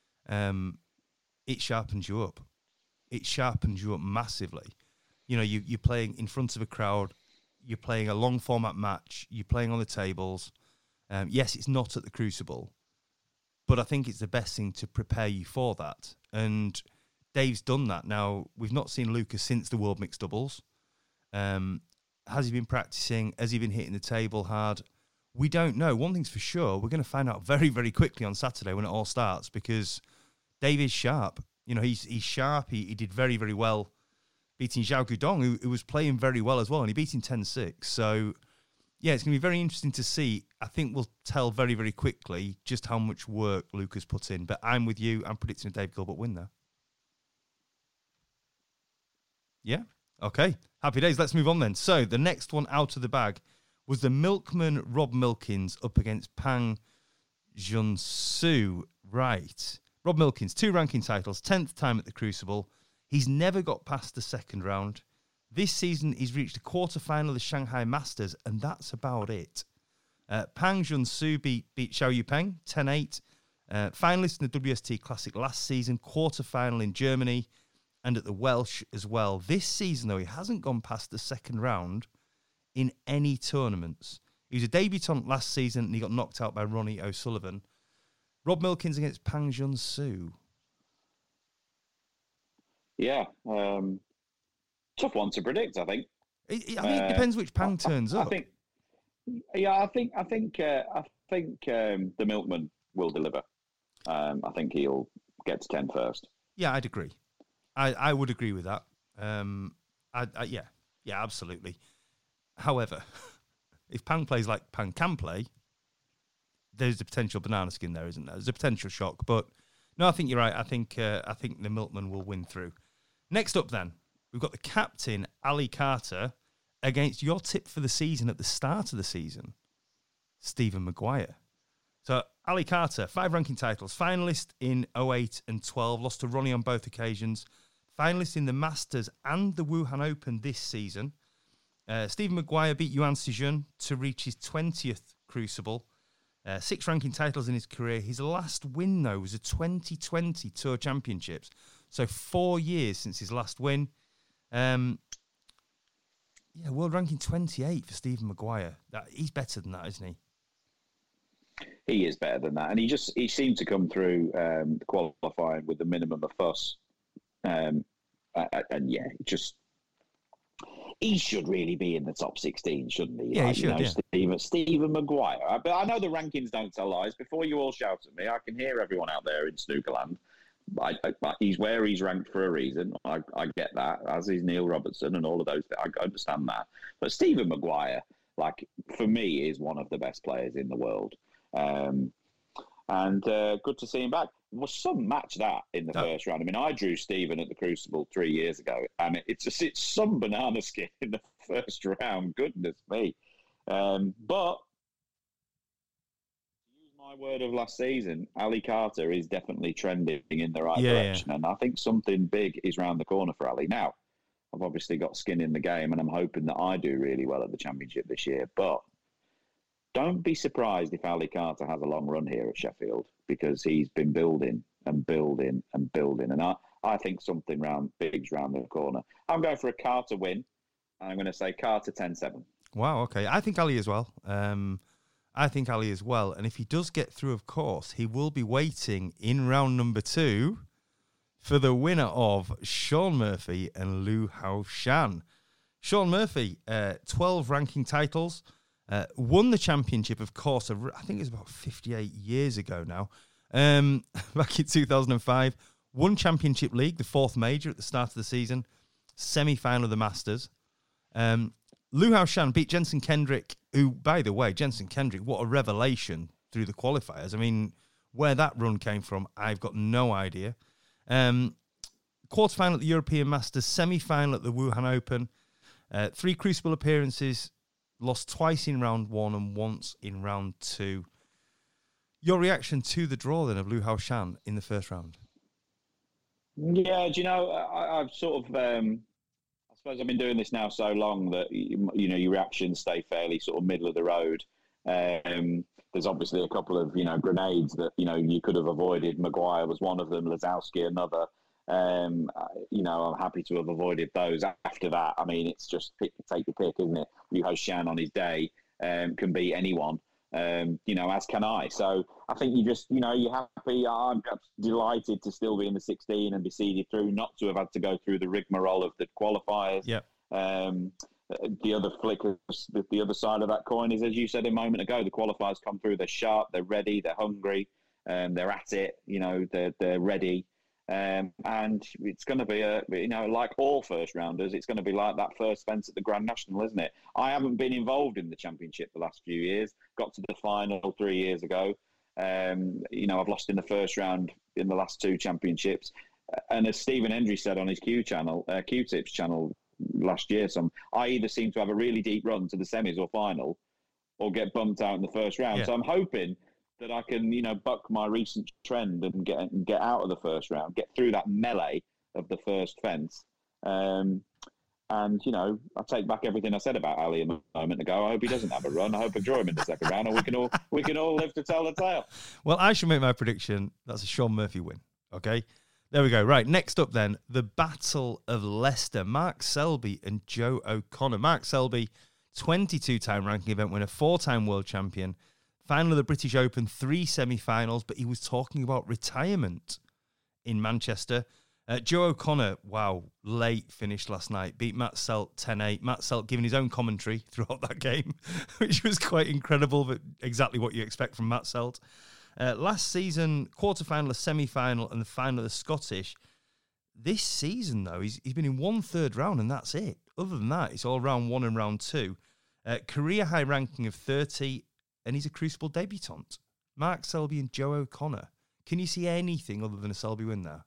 It sharpens you up. It sharpens you up massively. You're playing in front of a crowd. You're playing a long format match. You're playing on the tables. Yes, it's not at the Crucible, but I think it's the best thing to prepare you for that. And Dave's done that. Now, we've not seen Luca since the World Mixed Doubles. Has he been practicing? Has he been hitting the table hard? We don't know. One thing's for sure, we're going to find out very, very quickly on Saturday when it all starts, because Dave is sharp. He's sharp. He did very, very well beating Zhao Guodong, who was playing very well as well, and he beat him 10-6. So, yeah, it's going to be very interesting to see. I think we'll tell very, very quickly just how much work Luca's put in. But I'm with you. I'm predicting a Dave Gilbert win there. Yeah? Okay. Happy days. Let's move on then. So, the next one out of the bag was the Milkman Rob Milkins up against Pang Junsu. Right. Rob Milkins, 2 ranking titles, 10th time at the Crucible. He's never got past the second round. This season, he's reached a quarter-final of the Shanghai Masters, and that's about it. Pang Junsu beat Xiao Yupeng, 10-8. Finalist in the WST Classic last season, quarter-final in Germany, and at the Welsh as well. This season, though, he hasn't gone past the second round in any tournaments. He was a debutant last season, and he got knocked out by Ronnie O'Sullivan. Rob Milkins against Pang Junsu. Yeah. Tough one to predict, I think. I mean, it depends which Pang turns up. I think the Milkman will deliver. I think he'll get to 10 first. Yeah, I'd agree. I would agree with that. Yeah, absolutely. However, if Pang plays like Pang can play, there's a potential banana skin there, isn't there? There's a potential shock. But no, I think you're right. I think the Milkman will win through. Next up, then, we've got the captain, Ali Carter, against your tip for the season at the start of the season, Stephen Maguire. So, Ali Carter, 5 ranking titles, finalist in 08 and 12, lost to Ronnie on both occasions, finalist in the Masters and the Wuhan Open this season. Stephen Maguire beat Yuan Sijun to reach his 20th Crucible. 6 ranking titles in his career. His last win, though, was a 2020 Tour Championships. So 4 years since his last win. World ranking 28 for Stephen Maguire. He's better than that, isn't he? He is better than that. And he seemed to come through the qualifying with the minimum of fuss. He should really be in the top 16, shouldn't he? Yeah, he should, Stephen Maguire. But I know the rankings don't tell lies. Before you all shout at me, I can hear everyone out there in Snookerland. He's where he's ranked for a reason. I get that, as is Neil Robertson and all of those. I understand that. But Stephen Maguire, for me, is one of the best players in the world. And good to see him back. Well, some match that in the first round. I mean, I drew Stephen at the Crucible 3 years ago, and it's some banana skin in the first round. Goodness me. But to use my word of last season, Ali Carter is definitely trending in the right direction. Yeah. And I think something big is round the corner for Ali. Now, I've obviously got skin in the game, and I'm hoping that I do really well at the championship this year. But don't be surprised if Ali Carter has a long run here at Sheffield, because he's been building and building and building. And I think something big's round the corner. I'm going for a Carter win. I'm going to say Carter 10-7. Wow, okay. I think Ali as well. And if he does get through, of course, he will be waiting in round number 2 for the winner of Shaun Murphy and Liu Hao Shan. Shaun Murphy, 12 ranking titles. Won the championship, of course, I think it was about 58 years ago now, back in 2005. Won Championship League, the 4th major at the start of the season, semi-final of the Masters. Liu Hao Shan beat Jenson Kendrick, who, by the way, Jenson Kendrick, what a revelation through the qualifiers. I mean, where that run came from, I've got no idea. Quarter-final at the European Masters, semi-final at the Wuhan Open. 3 Crucible appearances, lost twice in round 1 and once in round 2. Your reaction to the draw, then, of Liu Hao Shan in the first round? Yeah, do you know, I've sort of, I suppose I've been doing this now so long that, your reactions stay fairly sort of middle of the road. There's obviously a couple of, grenades that, you could have avoided. Maguire was one of them, Lazowski another. I'm happy to have avoided those. After that, I mean, it's just take your pick, isn't it? Liu Hao Shan on his day can beat anyone, as can I. So I think you just, you're happy. I'm delighted to still be in the 16 and be seeded through, not to have had to go through the rigmarole of the qualifiers. Yeah. The other the other side of that coin is, as you said a moment ago, the qualifiers come through. They're sharp, they're ready, they're hungry, they're at it. They're ready. And it's going to be like all first rounders, it's going to be like that first fence at the Grand National, isn't it? I haven't been involved in the championship the last few years. Got to the final 3 years ago. I've lost in the first round in the last 2 championships. And as Stephen Hendry said on his Q-Tips channel last year, I either seem to have a really deep run to the semis or final, or get bumped out in the first round. Yeah. So I'm hoping that I can, buck my recent trend and get out of the first round, get through that melee of the first fence. And, I take back everything I said about Ali a moment ago. I hope he doesn't have a run. I hope I draw him in the second round, and we can all live to tell the tale. Well, I shall make my prediction. That's a Sean Murphy win. Okay? There we go. Right, next up then, the Battle of Leicester. Mark Selby and Joe O'Connor. Mark Selby, 22-time ranking event winner, 4-time world champion, final of the British Open, 3 semi-finals, but he was talking about retirement in Manchester. Joe O'Connor, wow, late finish last night, beat Matt Selt 10-8. Matt Selt giving his own commentary throughout that game, which was quite incredible, but exactly what you expect from Matt Selt. Last season, quarterfinal, semi-final, and the final of the Scottish. This season, though, he's been in 1/3 round, and that's it. Other than that, it's all round 1 and round 2. Career high ranking of 30, and he's a Crucible debutant. Mark Selby and Joe O'Connor. Can you see anything other than a Selby win there?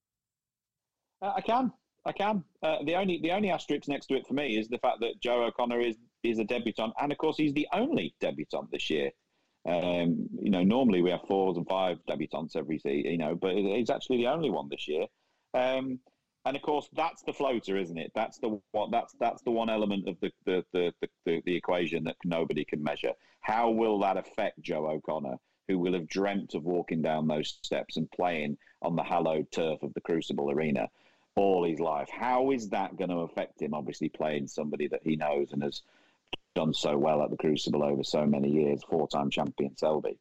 I can. The only asterisk next to it for me is the fact that Joe O'Connor is a debutant, and of course he's the only debutant this year. Normally we have 4 and 5 debutants every season, but he's actually the only one this year. And of course that's the floater, isn't it? That's the one element of the equation that nobody can measure. How will that affect Joe O'Connor, who will have dreamt of walking down those steps and playing on the hallowed turf of the Crucible Arena all his life? How is that going to affect him, obviously playing somebody that he knows and has done so well at the Crucible over so many years, 4-time champion Selby?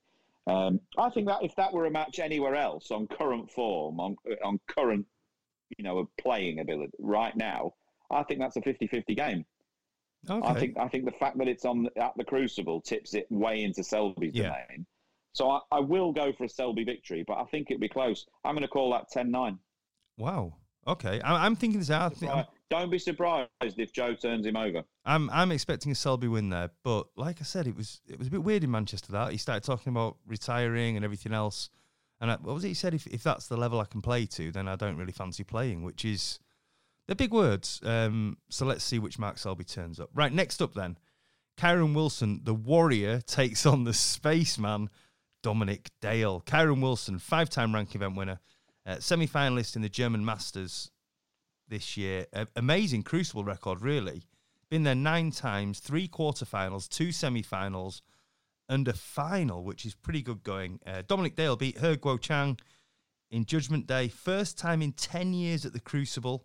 I think that if that were a match anywhere else on current form, on current, playing ability right now, I think that's a 50-50 game. Okay. I think the fact that it's at the Crucible tips it way into Selby's domain. So I will go for a Selby victory, but I think it'll be close. I'm going to call that 10-9. Wow. Okay. I'm thinking this out. Don't be surprised if Joe turns him over. I'm expecting a Selby win there, but like I said, it was a bit weird in Manchester that he started talking about retiring and everything else. And what was it he said? If that's the level I can play to, then I don't really fancy playing, which is they're big words. So let's see which Mark Selby turns up. Right, next up then, Kyron Wilson, the Warrior, takes on the Spaceman, Dominic Dale. Kyron Wilson, 5-time ranking event winner, semi-finalist in the German Masters this year. Amazing Crucible record, really. Been there 9 times, 3 quarterfinals, 2 semi-finals, and a final, which is pretty good going. Dominic Dale beat He Guo Chang in Judgment Day. First time in 10 years at the Crucible.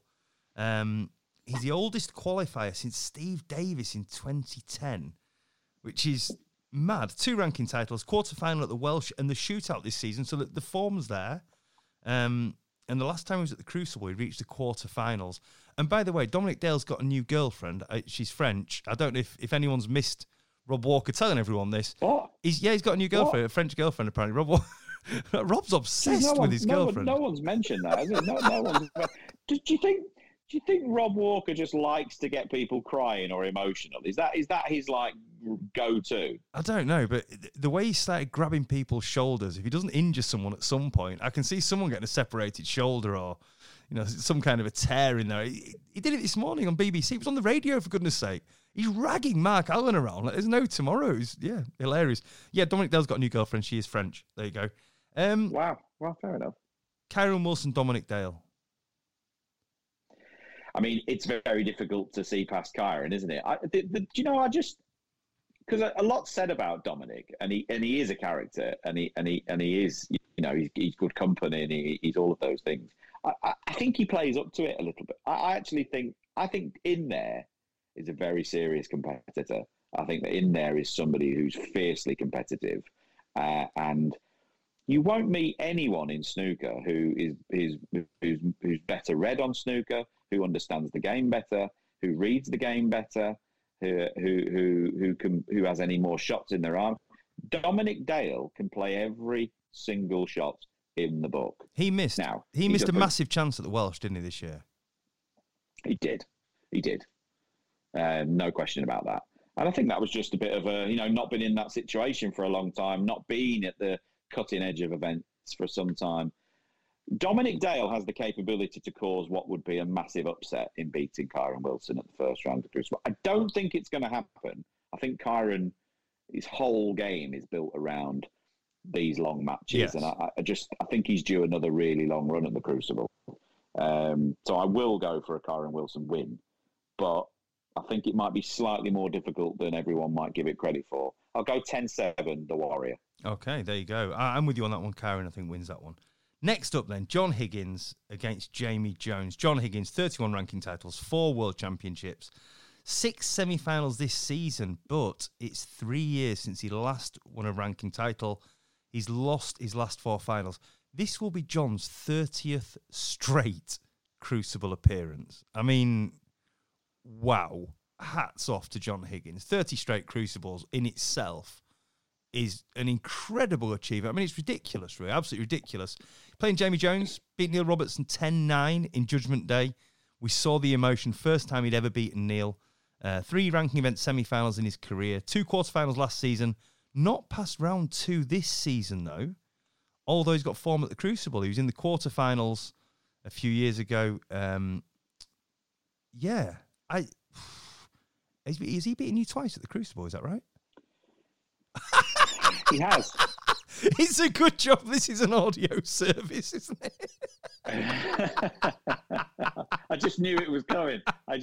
He's the oldest qualifier since Steve Davis in 2010, which is mad. 2 ranking titles, quarterfinal at the Welsh and the shootout this season, so that the form's there. And the last time he was at the Crucible, he reached the quarterfinals. And by the way, Dominic Dale's got a new girlfriend. She's French. I don't know if anyone's missed Rob Walker telling everyone this. What? He's got a new girlfriend, a French girlfriend apparently. Rob's obsessed with his girlfriend. No one's mentioned that, has it? No one's. Do you think Rob Walker just likes to get people crying or emotional? Is that his go-to? I don't know, but the way he started grabbing people's shoulders, if he doesn't injure someone at some point, I can see someone getting a separated shoulder or some kind of a tear in there. He did it this morning on BBC. He was on the radio, for goodness sake. He's ragging Mark Allen around like there's no tomorrow. Hilarious. Yeah, Dominic Dale's got a new girlfriend. She is French. There you go. Wow. Well, fair enough. Kyron Wilson, Dominic Dale. I mean, it's very difficult to see past Kyron, isn't it? Because a lot's said about Dominic, and he is a character, and he is, he's good company, and he's all of those things. I think he plays up to it a little bit. I think in there is a very serious competitor. I think that in there is somebody who's fiercely competitive, and you won't meet anyone in snooker who's better read on snooker, who understands the game better, who reads the game better, who has any more shots in their arm. Dominic Dale can play every single shot in the book. He missed a massive chance at the Welsh, didn't he, this year? He did. No question about that. And I think that was just a bit of not been in that situation for a long time, not being at the cutting edge of events for some time. Dominic Dale has the capability to cause what would be a massive upset in beating Kyron Wilson at the first round of the Crucible. I don't think it's going to happen. I think Kyron, his whole game is built around these long matches. Yes. And I think he's due another really long run at the Crucible. So I will go for a Kyron Wilson win, but I think it might be slightly more difficult than everyone might give it credit for. I'll go 10-7, the Warrior. Okay, there you go. I'm with you on that one. Kyron, I think, wins that one. Next up then, John Higgins against Jamie Jones. John Higgins, 31 ranking titles, 4 world championships, 6 semi-finals this season, but it's 3 years since he last won a ranking title. He's lost his last 4 finals. This will be John's 30th straight Crucible appearance. I mean, wow. Hats off to John Higgins. 30 straight Crucibles in itself is an incredible achievement. I mean, it's ridiculous, really. Absolutely ridiculous. Playing Jamie Jones, beat Neil Robertson 10-9 in Judgment Day. We saw the emotion, first time he'd ever beaten Neil. 3 ranking event semi-finals in his career. 2 quarterfinals last season. Not past round 2 this season, though. Although he's got form at the Crucible. He was in the quarterfinals a few years ago. Has he beaten you twice at the Crucible? Is that right? He has. It's a good job this is an audio service, isn't it? I just knew it was coming.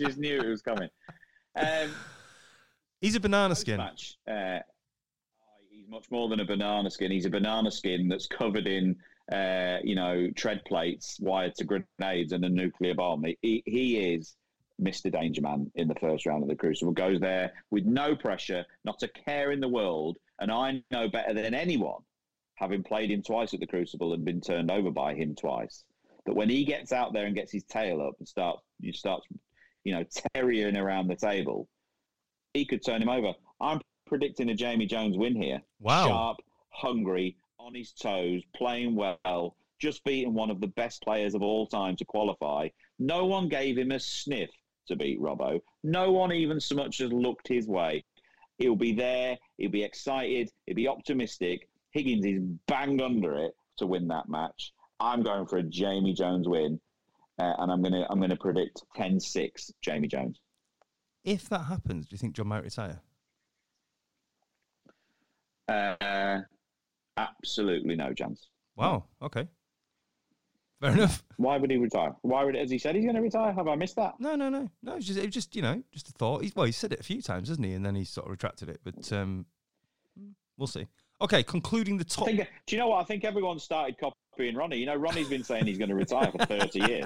He's a banana skin. Match, he's much more than a banana skin. He's a banana skin that's covered in, tread plates wired to grenades and a nuclear bomb. He is Mr. Danger Man in the first round of the Crucible. Goes there with no pressure, not a care in the world. And I know better than anyone, having played him twice at the Crucible and been turned over by him twice, that when he gets out there and gets his tail up and starts terriering around the table, he could turn him over. I'm predicting a Jamie Jones win here. Wow. Sharp, hungry, on his toes, playing well, just beating one of the best players of all time to qualify. No one gave him a sniff to beat Robbo. No one even so much as looked his way. He'll be there. He'll be excited. He'll be optimistic. Higgins is bang under it to win that match. I'm going for a Jamie Jones win, and I'm gonna predict 10-6 Jamie Jones. If that happens, do you think John might retire? Absolutely no chance. Wow. Okay. Fair enough. Why would he retire? Has he said he's going to retire? Have I missed that? No. It's just just a thought. He said it a few times, hasn't he? And then he sort of retracted it. But we'll see. Okay, concluding the top. Do you know what? I think everyone started copying Ronnie. Ronnie's been saying he's going to retire for 30 years.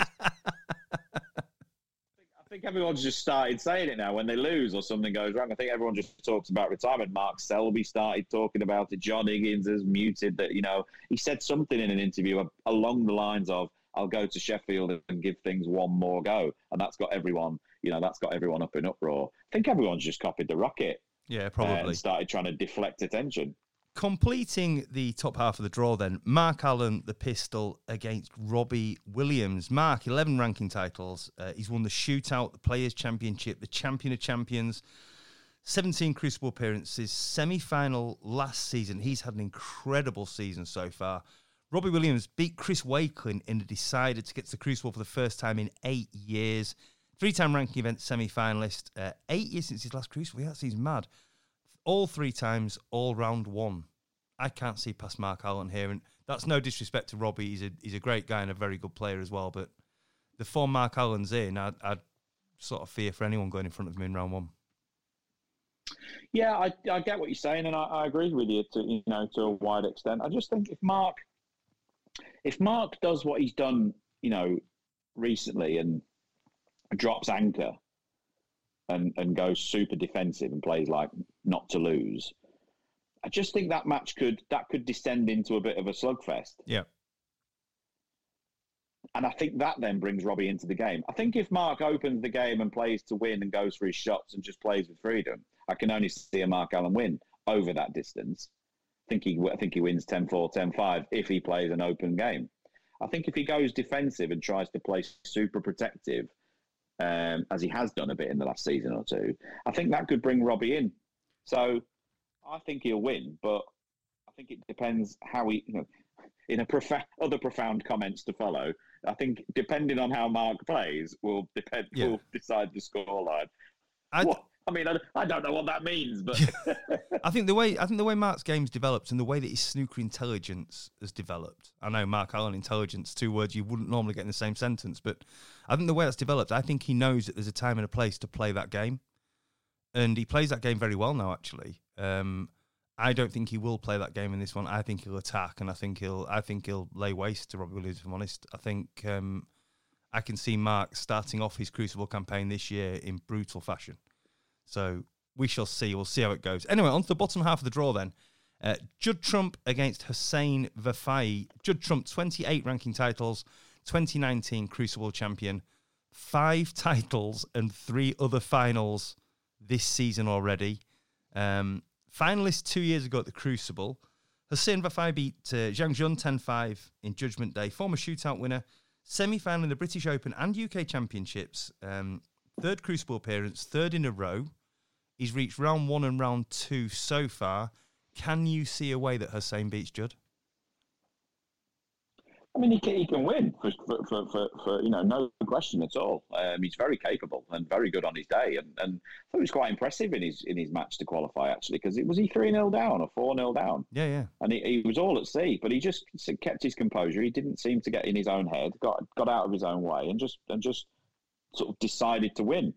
I think everyone's just started saying it now when they lose or something goes wrong. I think everyone just talks about retirement. Mark Selby started talking about it. John Higgins has muted that, he said something in an interview along the lines of, I'll go to Sheffield and give things one more go. And that's got everyone, up in uproar. I think everyone's just copied the Rocket. Yeah, probably. And started trying to deflect attention. Completing the top half of the draw then, Mark Allen, the pistol, against Robbie Williams. Mark, 11 ranking titles. He's won the Shootout, the Players' Championship, the Champion of Champions, 17 Crucible appearances, semi-final last season. He's had an incredible season so far. Robbie Williams beat Chris Wakelin in the decider to get to the Crucible for the first time in 8 years. 3-time ranking event semi-finalist. 8 years since his last Crucible. Yeah, that seems mad. All 3 times, all round 1. I can't see past Mark Allen here, and that's no disrespect to Robbie. He's a great guy and a very good player as well. But the form Mark Allen's in, I'd sort of fear for anyone going in front of him in round 1. Yeah, I get what you're saying, and I agree with you to a wide extent. I just think if Mark does what he's done, recently and drops anchor and goes super defensive and plays like not to lose, I just think that match could descend into a bit of a slugfest. Yeah. And I think that then brings Robbie into the game. I think if Mark opens the game and plays to win and goes for his shots and just plays with freedom, I can only see a Mark Allen win over that distance. I think he wins 10-4, 10-5 if he plays an open game. I think if he goes defensive and tries to play super protective, as he has done a bit in the last season or two, I think that could bring Robbie in. So I think he'll win, but I think it depends how he, in other profound comments to follow, I think depending on how Mark plays will decide the scoreline. I mean, I don't know what that means, but I think the way Mark's game's developed and the way that his snooker intelligence has developed. I know Mark Allen intelligence, 2 words you wouldn't normally get in the same sentence, but I think the way that's developed, I think he knows that there's a time and a place to play that game, and he plays that game very well now. Actually, I don't think he will play that game in this one. I think he'll attack, and I think he'll lay waste to Robbie Williams. If I'm honest, I think I can see Mark starting off his Crucible campaign this year in brutal fashion. So we shall see. We'll see how it goes. Anyway, on to the bottom half of the draw then. Judd Trump against Hussein Vafai. Judd Trump, 28 ranking titles, 2019 Crucible champion, 5 titles and 3 other finals this season already. Finalist 2 years ago at the Crucible. Hussein Vafai beat Zhang Jun 10-5 in Judgment Day. Former shootout winner. Semi-final in the British Open and UK Championships. 3rd Crucible appearance, 3rd in a row. He's reached round 1 and round 2 so far. Can you see a way that Hussein beats Judd? I mean, he can win for no question at all. He's very capable and very good on his day, and I thought he was quite impressive in his match to qualify actually, because was he 3-0 down or 4-0 down? Yeah. And he was all at sea, but he just kept his composure. He didn't seem to get in his own head, got out of his own way, and just sort of decided to win.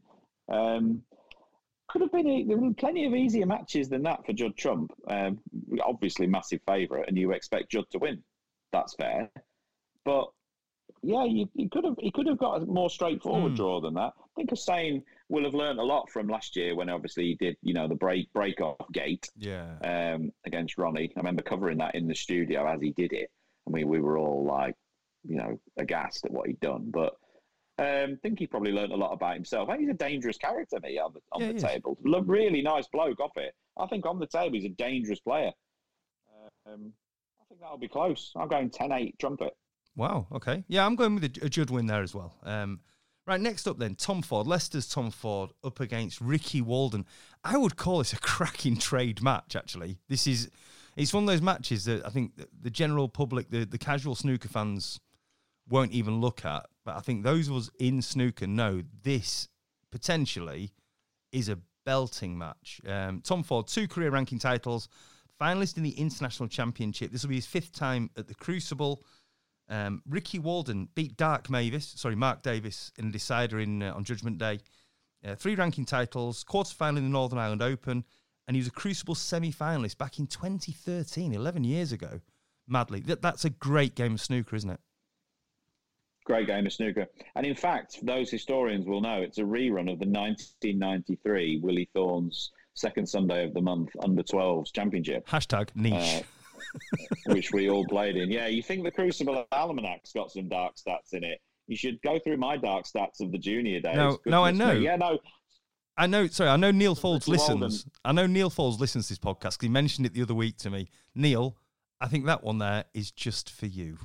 Could have been there were plenty of easier matches than that for Judd Trump. Obviously, massive favourite, and you expect Judd to win. That's fair. But yeah, he could have got a more straightforward draw than that. I think Hussein will have learned a lot from last year when obviously he did, the break off gate against Ronnie. I remember covering that in the studio as he did it. I mean, we were all like, aghast at what he'd done. But I think he probably learned a lot about himself. He's a dangerous character, on the table. Really nice bloke off it. I think on the table he's a dangerous player. I think that'll be close. I'm going 10-8 trumpet. Wow, okay. Yeah, I'm going with a Judd win there as well. Right, next up then, Tom Ford. Leicester's Tom Ford up against Ricky Walden. I would call this a cracking trade match, actually. It's one of those matches that I think the general public, the casual snooker fans won't even look at. But I think those of us in snooker know this potentially is a belting match. Tom Ford, 2 career ranking titles, finalist in the International Championship. This will be his 5th time at the Crucible. Ricky Walden beat Mark Davis in a decider on Judgment Day. 3 ranking titles, quarterfinal in the Northern Ireland Open, and he was a Crucible semi-finalist back in 2013, 11 years ago. Madly. That's a great game of snooker, isn't it? Great game of snooker. And in fact, those historians will know it's a rerun of the 1993 Willie Thorne's second Sunday of the month under-12s championship. # niche. Which we all played in. Yeah, you think the Crucible Almanac's got some dark stats in it. You should go through my dark stats of the junior days. No, I know. Yeah, no. I know. Sorry, I know Neil Folds listens. I know Neil Folds listens to this podcast because he mentioned it the other week to me. Neil, I think that one there is just for you.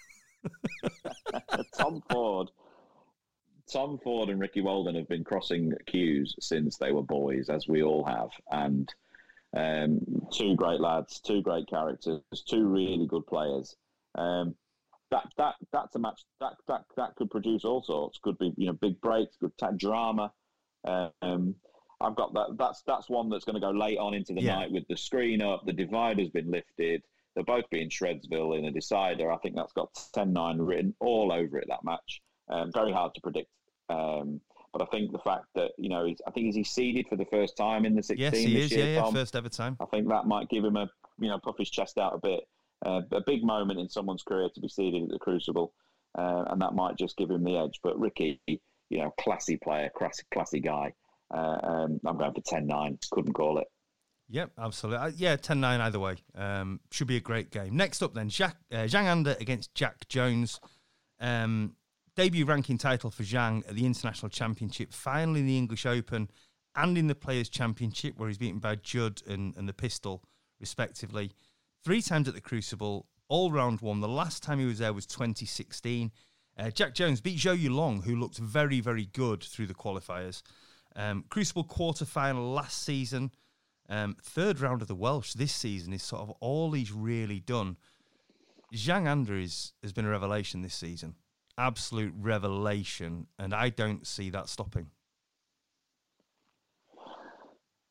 Tom Ford and Ricky Walden have been crossing cues since they were boys, as we all have, and 2 great lads, 2 great characters, 2 really good players. That's a match that could produce all sorts. Could be big breaks, good drama. I've got that. That's one that's going to go late on into the night with the screen up. The divider's been lifted. They'll both be in Shredsville in a decider. I think that's got 10-9 written all over it, that match. Very hard to predict. But I think the fact that, is he seeded for the first time in the 16 yes, he this is, year, Tom? First ever time. I think that might give him puff his chest out a bit. A big moment in someone's career to be seeded at the Crucible. And that might just give him the edge. But Ricky, classy player, classy guy. I'm going for 10-9. Couldn't call it. Yep, absolutely. 10-9 either way. Should be a great game. Next up then, Zhang Anda against Jack Jones. Debut ranking title for Zhang at the International Championship, finally in the English Open and in the Players' Championship, where he's beaten by Judd and the Pistol, respectively. 3 times at the Crucible, all round 1. The last time he was there was 2016. Jack Jones beat Zhou Yulong, who looked very, very good through the qualifiers. Crucible quarter-final last season. 3rd round of the Welsh this season is sort of all he's really done. Zhang Anda has been a revelation this season. Absolute revelation, and I don't see that stopping.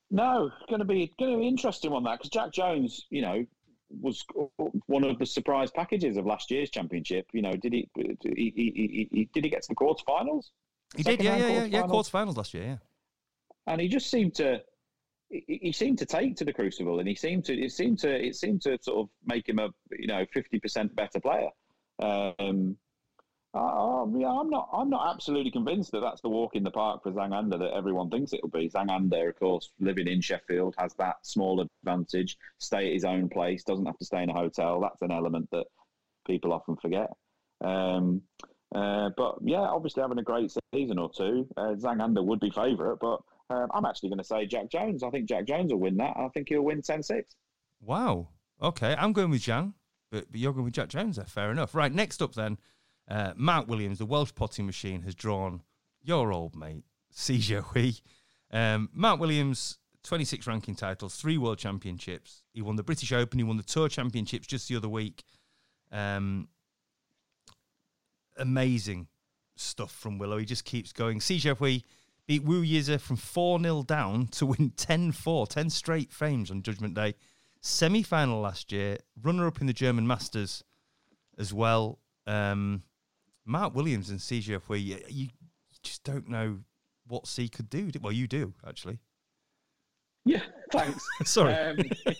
No, it's going to be interesting on that because Jack Jones, was one of the surprise packages of last year's championship. Did he get to the quarterfinals? He did, yeah, quarterfinals last year, yeah. And he just seemed to take to the Crucible, and it seemed to sort of make him a 50% better player. I'm not absolutely convinced that that's the walk in the park for Zhang Anda that everyone thinks it'll be. Zhang Anda, of course, living in Sheffield, has that small advantage. Stay at his own place, doesn't have to stay in a hotel. That's an element that people often forget. But yeah, obviously having a great season or two, Zhang Anda would be favourite. But I'm actually going to say Jack Jones. I think Jack Jones will win that. I think he'll win 10-6. Wow. Okay, I'm going with Zhang, but you're going with Jack Jones there. Fair enough. Right, next up then. Mark Williams, the Welsh potting machine, has drawn your old mate, Si Jiahui. Mark Williams, 26 ranking titles, 3 world championships. He won the British Open, he won the Tour Championships just the other week. Amazing stuff from Willow. He just keeps going. Si Jiahui beat Wu Yize from 4-0 down to win 10-4, 10 straight frames on Judgment Day. Semi-final last year, runner-up in the German Masters as well. Mark Williams and Si Jiahui, you just don't know what Si could do. Well, you do, actually. Yeah, thanks. Sorry. I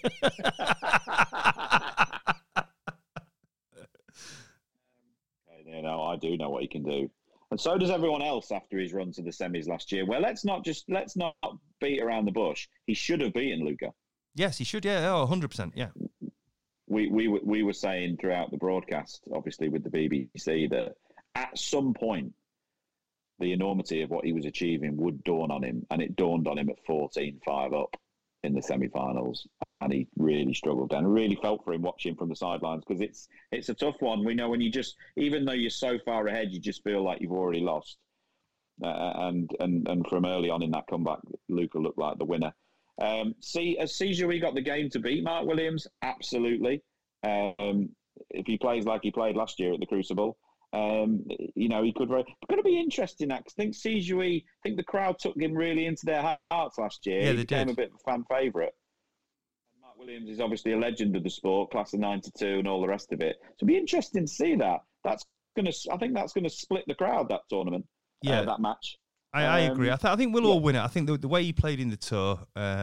do know what he can do. And so does everyone else after his run to the semis last year. Well, let's not beat around the bush. He should have beaten Luca. Yes, he should, yeah. Oh, 100%, yeah. We were saying throughout the broadcast, obviously with the BBC, that at some point the enormity of what he was achieving would dawn on him, and it dawned on him at 14-5 up in the semi-finals, and he really struggled and I really felt for him watching from the sidelines because it's a tough one. We know when you just, even though you're so far ahead, you just feel like you've already lost. And from early on in that comeback, Luca looked like the winner. Has Si Jiahui got the game to beat Mark Williams? Absolutely. If he plays like he played last year at the Crucible, he could. It's going to be interesting. I think Si Jiahui, I think the crowd took him really into their hearts last year. Yeah, he became a bit of a fan favourite. Mark Williams is obviously a legend of the sport, class of '92 and all the rest of it. So it'll be interesting to see that. I think that's going to split the crowd, that tournament. Yeah, that match. I agree. I think we'll all win it. I think the way he played in the Tour,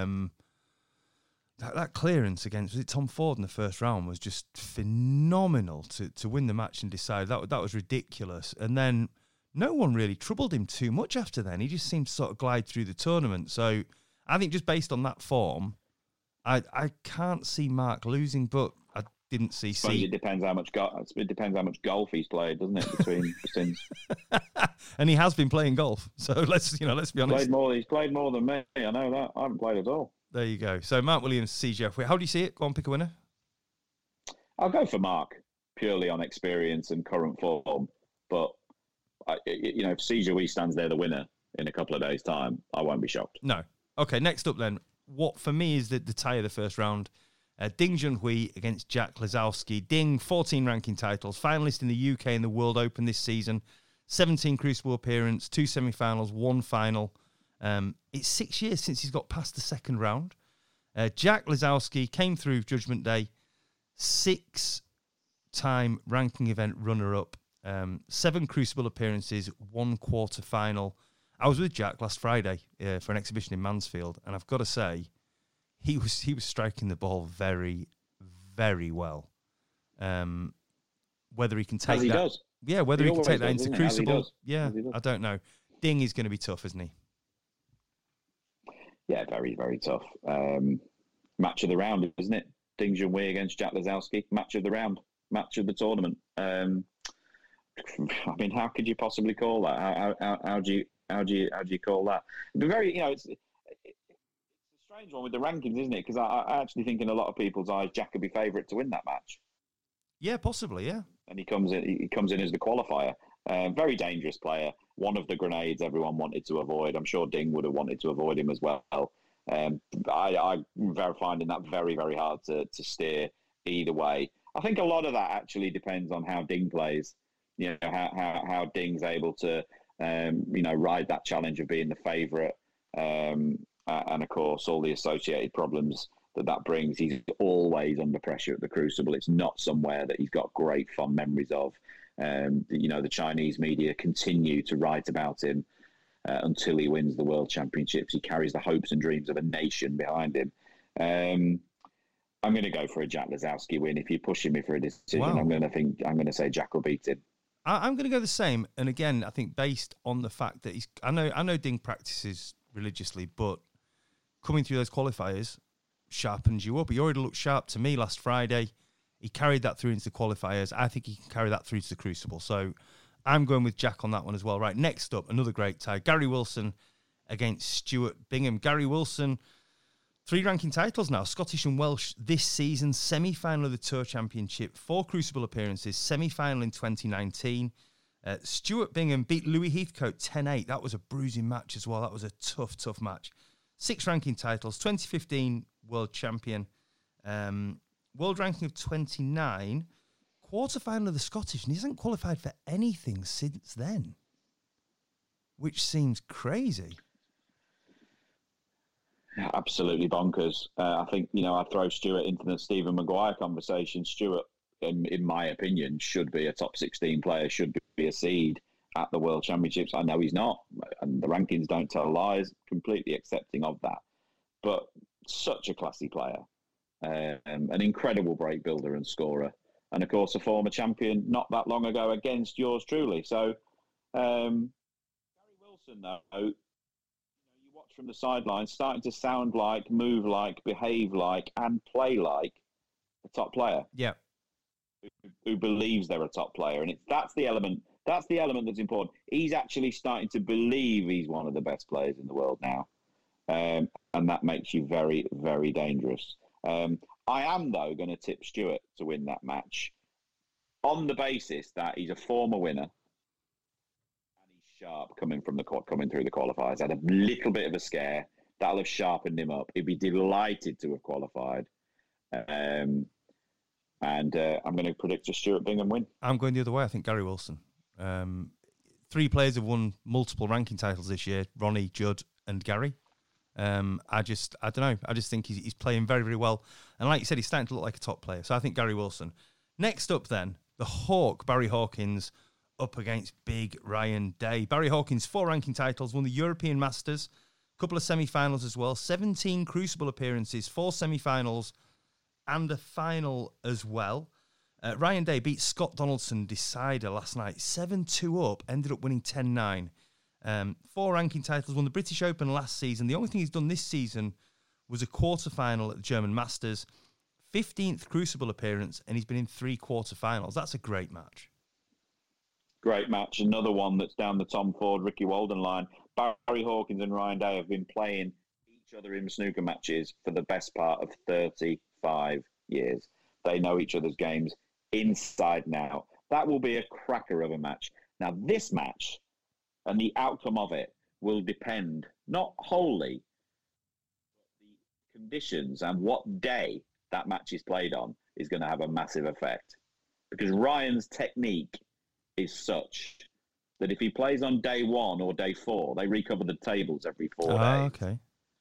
that clearance against Tom Ford in the first round was just phenomenal to win the match and decide. That was ridiculous. And then no one really troubled him too much after then. He just seemed to sort of glide through the tournament. So I think just based on that form, I can't see Mark losing, but I didn't see Si. It depends how much golf he's played, doesn't it? Between and he has been playing golf. So let's be honest. He's played more than me. I know that. I haven't played at all. There you go. So Mark Williams, Si Jiahui. How do you see it? Go on, pick a winner. I'll go for Mark purely on experience and current form. But if Si Jiahui stands there the winner in a couple of days' time, I won't be shocked. No. Okay. Next up, then, what for me is the tie of the first round. Ding Junhui against Jack Lisowski. Ding, 14 ranking titles, finalist in the UK in the World Open this season, 17 Crucible appearance, 2 semi-finals, 1 final. It's 6 years since he's got past the second round. Jack Lisowski came through Judgment Day, 6-time ranking event runner-up, 7 Crucible appearances, 1 quarter final. I was with Jack last Friday for an exhibition in Mansfield, and I've got to say, he was striking the ball very, very well. Whether he can take that, does. Yeah, whether he can take that into Crucible, yeah, I don't know. Ding is going to be tough, isn't he? Yeah, very, very tough. Match of the round, isn't it? Ding Junhui against Jack Lisowski. Match of the round. Match of the tournament. I mean, how could you possibly call that? How do you call that? But very, it's a strange one with the rankings, isn't it? Because I actually think in a lot of people's eyes, Jack could be favourite to win that match. Yeah, possibly. Yeah. And he comes in as the qualifier. Very dangerous player. One of the grenades everyone wanted to avoid. I'm sure Ding would have wanted to avoid him as well. I'm finding that very, very hard to steer either way. I think a lot of that actually depends on how Ding plays. How Ding's able to, ride that challenge of being the favourite. and of course all the associated problems that brings. He's always under pressure at the Crucible. It's not somewhere that he's got great fond memories of. The Chinese media continue to write about him until he wins the World Championships. He carries the hopes and dreams of a nation behind him. I'm going to go for a Jack Lisowski win. If you're pushing me for a decision, wow. I'm going to say Jack will beat him. I'm going to go the same. And again, I think based on the fact that I know Ding practices religiously, but coming through those qualifiers sharpens you up. He already looked sharp to me last Friday. He carried that through into the qualifiers. I think he can carry that through to the Crucible. So I'm going with Jack on that one as well. Right, next up, another great tie. Gary Wilson against Stuart Bingham. Gary Wilson, 3 ranking titles now, Scottish and Welsh this season, semi-final of the Tour Championship, 4 Crucible appearances, semi-final in 2019. Stuart Bingham beat Louis Heathcote 10-8. That was a bruising match as well. That was a tough match. 6 ranking titles, 2015 world champion, world ranking of 29, quarter-final of the Scottish, and he hasn't qualified for anything since then, which seems crazy. Absolutely bonkers. I think, I throw Stuart into the Stephen Maguire conversation. Stuart, in my opinion, should be a top 16 player, should be a seed at the World Championships. I know he's not, and the rankings don't tell lies, completely accepting of that. But such a classy player, an incredible break builder and scorer, and of course a former champion not that long ago against yours truly. So Gary Wilson, though, you watch from the sidelines, starting to sound like, move like, behave like, and play like a top player. Yeah, who believes they're a top player, and that's the element that's important. He's actually starting to believe he's one of the best players in the world now, and that makes you very, very dangerous. I am, though, going to tip Stuart to win that match on the basis that he's a former winner and he's sharp coming through the qualifiers. Had a little bit of a scare. That'll have sharpened him up. He'd be delighted to have qualified. And I'm going to predict a Stuart Bingham win. I'm going the other way. I think Gary Wilson. 3 players have won multiple ranking titles this year: Ronnie, Judd, and Gary. I don't know. I just think he's playing very, very well. And like you said, he's starting to look like a top player. So I think Gary Wilson. Next up then, the Hawk, Barry Hawkins, up against big Ryan Day. Barry Hawkins, 4 ranking titles, won the European Masters, a couple of semi-finals as well, 17 Crucible appearances, 4 semi-finals, and a final as well. Ryan Day beat Scott Donaldson decider last night, 7-2 up, ended up winning 10-9. 4 ranking titles, won the British Open last season. The only thing he's done this season was a quarter-final at the German Masters, 15th Crucible appearance, and he's been in 3 quarter-finals. That's a great match. Great match. Another one that's down the Tom Ford, Ricky Walden line. Barry Hawkins and Ryan Day have been playing each other in snooker matches for the best part of 35 years. They know each other's games inside now. That will be a cracker of a match. Now, this match and the outcome of it will depend not wholly, but the conditions and what day that match is played on is going to have a massive effect. Because Ryan's technique is such that if he plays on day 1 or day 4, they recover the tables every 4 days. Okay.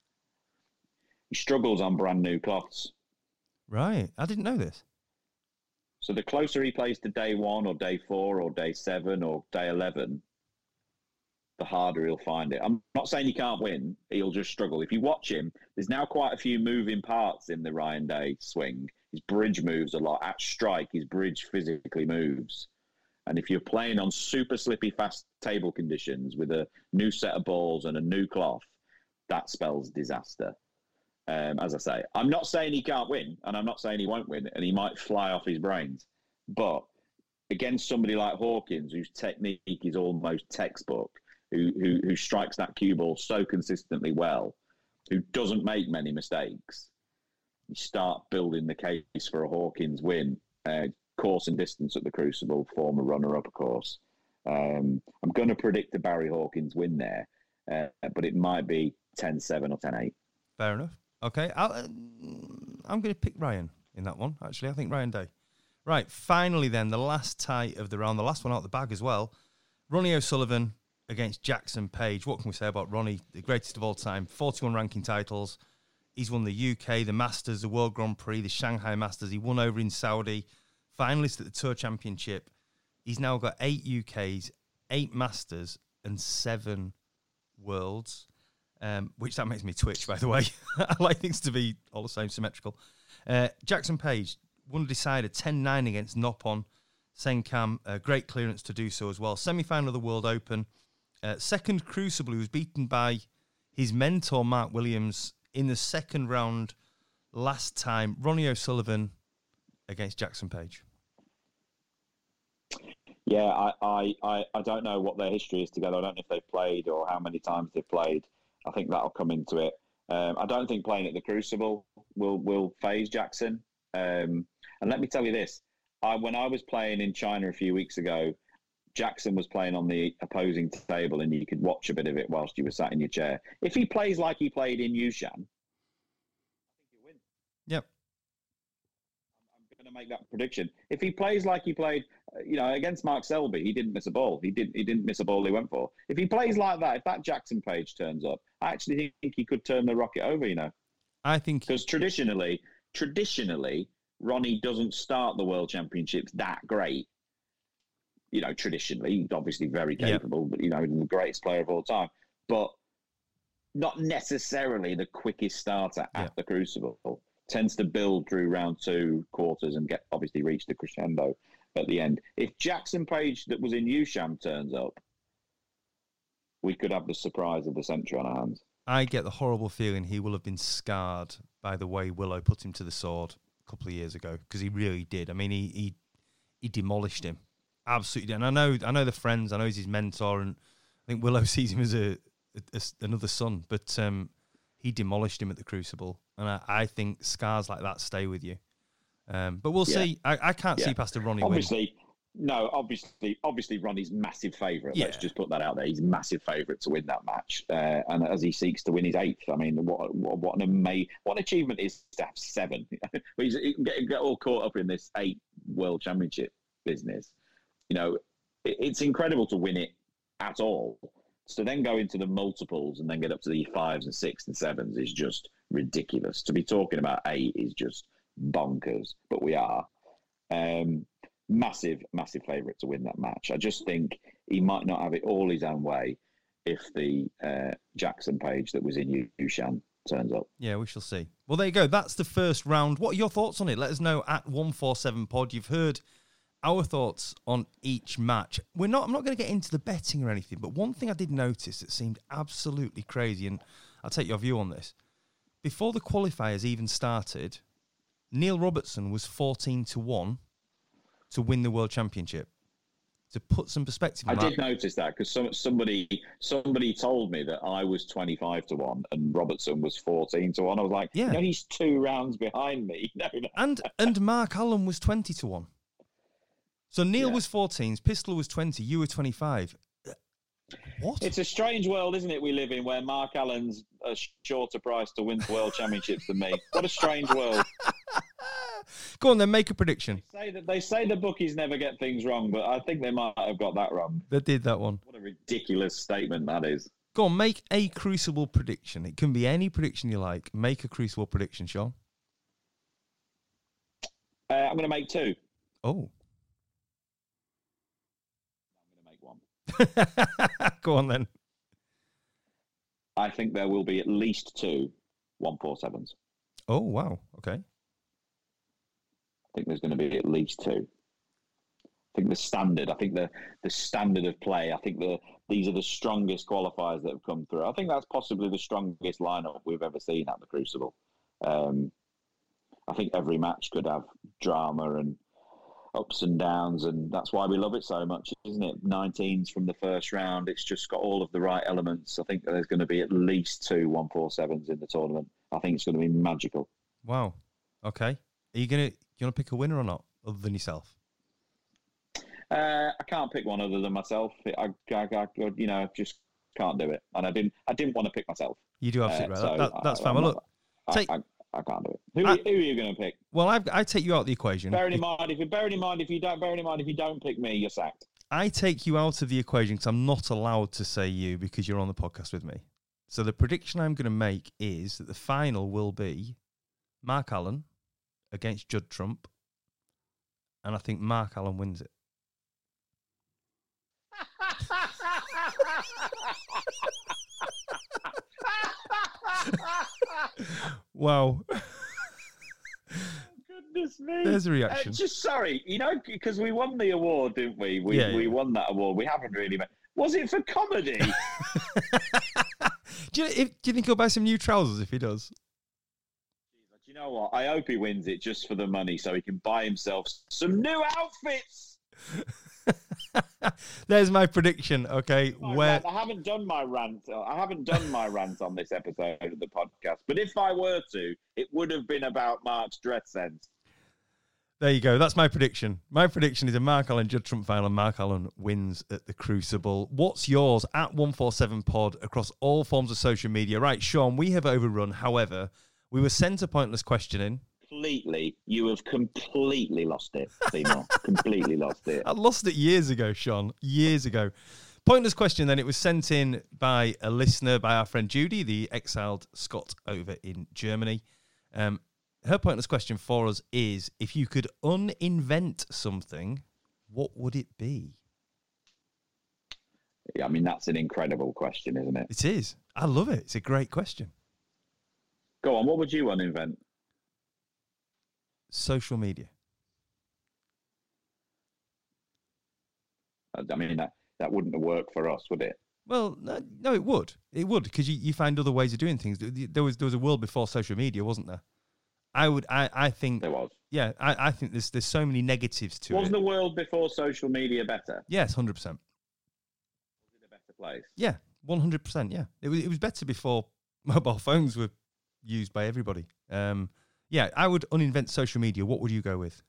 He struggles on brand new cloths. Right. I didn't know this. So the closer he plays to day 1 or day 4 or day 7 or day 11, the harder he'll find it. I'm not saying he can't win. He'll just struggle. If you watch him, there's now quite a few moving parts in the Ryan Day swing. His bridge moves a lot. At strike, his bridge physically moves. And if you're playing on super slippy, fast table conditions with a new set of balls and a new cloth, that spells disaster. As I say, I'm not saying he can't win, and I'm not saying he won't win, and he might fly off his brains. But against somebody like Hawkins, whose technique is almost textbook, who strikes that cue ball so consistently well, who doesn't make many mistakes, you start building the case for a Hawkins win. Course and distance at the Crucible, former runner-up, of course. I'm going to predict a Barry Hawkins win there, but it might be 10-7 or 10-8. Fair enough. Okay, I'm going to pick Ryan in that one, actually. I think Ryan Day. Right, finally then, the last tie of the round, the last one out of the bag as well. Ronnie O'Sullivan against Jackson Page. What can we say about Ronnie? The greatest of all time, 41 ranking titles. He's won the UK, the Masters, the World Grand Prix, the Shanghai Masters. He won over in Saudi. Finalist at the Tour Championship. He's now got 8 UKs, 8 Masters, and 7 Worlds, which that makes me twitch, by the way. I like things to be all the same, symmetrical. Jackson Page won a decider 10-9 against Noppon Senkam. Great clearance to do so as well. Semi-final of the World Open. Second Crucible, he was beaten by his mentor, Mark Williams, in the second round last time. Ronnie O'Sullivan against Jackson Page. Yeah, I don't know what their history is together. I don't know if they've played or how many times they've played. I think that'll come into it. I don't think playing at the Crucible will phase Jackson. And let me tell you this. When I was playing in China a few weeks ago, Jackson was playing on the opposing table and you could watch a bit of it whilst you were sat in your chair. If he plays like he played in Yushan, I think he'll win. Yep. I'm going to make that prediction. If he plays like he played, against Mark Selby, he didn't miss a ball. He didn't miss a ball he went for. If he plays like that, if that Jackson Page turns up, I actually think he could turn the rocket over, I think... Because traditionally, Ronnie doesn't start the World Championships that great. Traditionally, he's obviously very capable, but, the greatest player of all time. But not necessarily the quickest starter at the Crucible. Tends to build through round 2 quarters and obviously reach the crescendo at the end. If Jackson Page that was in Yusham turns up, we could have the surprise of the century on our hands. I get the horrible feeling he will have been scarred by the way Willow put him to the sword a couple of years ago, because he really did. I mean, he demolished him. Absolutely. And I know the friends. I know he's his mentor, and I think Willow sees him as another son. But he demolished him at the Crucible, and I think scars like that stay with you. But we'll see. I can't see past a Ronnie win. Obviously, Ronnie's massive favourite. Let's just put that out there. He's massive favourite to win that match, and as he seeks to win his 8th. I mean, what an achievement is to have 7. He can get all caught up in this 8 World Championship business. It's incredible to win it at all. So then go into the multiples and then get up to the 5s and 6s and 7s is just ridiculous. To be talking about 8 is just bonkers, but we are. Massive favourite to win that match. I just think he might not have it all his own way if the Jackson Page that was in Yushan turns up. Yeah, we shall see. Well, there you go. That's the first round. What are your thoughts on it? Let us know at 147pod. You've heard our thoughts on each match. I'm not going to get into the betting or anything, but one thing I did notice that seemed absolutely crazy, and I'll take your view on this. Before the qualifiers even started, Neil Robertson was 14-1 to win the World Championship. To put some perspective on I did notice that, because somebody told me that I was 25-1 and Robertson was 14-1. I was like, he's 2 rounds behind me. No. And Mark Allen was 20-1. So Neil was 14, Pistol was 20, you were 25. What? It's a strange world, isn't it, we live in, where Mark Allen's a shorter price to win the World Championships than me. What a strange world. Go on then, make a prediction. They say the bookies never get things wrong, but I think they might have got that wrong. They did that one. What a ridiculous statement that is. Go on, make a Crucible prediction. It can be any prediction you like. Make a Crucible prediction, Sean. I'm going to make 2. Oh. Go on then. I think there will be at least 2 147s. Oh, wow. Okay. I think there's going to be at least 2. I think the standard of play, I think these are the strongest qualifiers that have come through. I think that's possibly the strongest lineup we've ever seen at the Crucible. I think every match could have drama and ups and downs, and that's why we love it so much, isn't it? 19s from the first round. It's just got all of the right elements. I think there's going to be at least 2 147s in the tournament. I think it's going to be magical. Wow. Okay. Are you going to pick a winner or not, other than yourself? I can't pick one other than myself. I just can't do it, and I didn't want to pick myself. You do absolutely right. That's fine. Well, look, I can't do it. Who are you going to pick? Well, I take you out of the equation. Bearing in mind, if you don't pick me, you're sacked. I take you out of the equation because I'm not allowed to say you because you're on the podcast with me. So the prediction I'm going to make is that the final will be Mark Allen against Judd Trump. And I think Mark Allen wins it. Wow. Goodness me. There's a reaction. Just sorry, because we won the award, didn't we? We won that award. We haven't really met. Was it for comedy? Do you think he'll buy some new trousers if he does? Do you know what? I hope he wins it just for the money so he can buy himself some new outfits. There's my prediction, okay? I haven't done my rant. I haven't done my rant on this episode of the podcast. But if I were to, it would have been about Mark's dress sense. There you go. That's my prediction. My prediction is a Mark Allen Judd Trump final. Mark Allen wins at the Crucible. What's yours? At 147pod across all forms of social media. Right, Sean, we have overrun. However, we were sent a pointless question in. You have completely lost it, Seymour. Completely lost it. I lost it years ago, Sean. Years ago. Pointless question then. It was sent in by a listener, by our friend Judy, the exiled Scot over in Germany. Her pointless question for us is, if you could uninvent something, what would it be? Yeah, I mean, that's an incredible question, isn't it? It is. I love it. It's a great question. Go on, what would you uninvent? Social media. I mean, that wouldn't have worked for us, would it? Well, no, it would. It would, because you find other ways of doing things. There was a world before social media, wasn't there? I think there was. Yeah, I think there's so many negatives to it. Was the world before social media better? Yes, 100%. Was it a better place? Yeah, 100%. Yeah, it was better before mobile phones were used by everybody. Yeah, I would uninvent social media. What would you go with?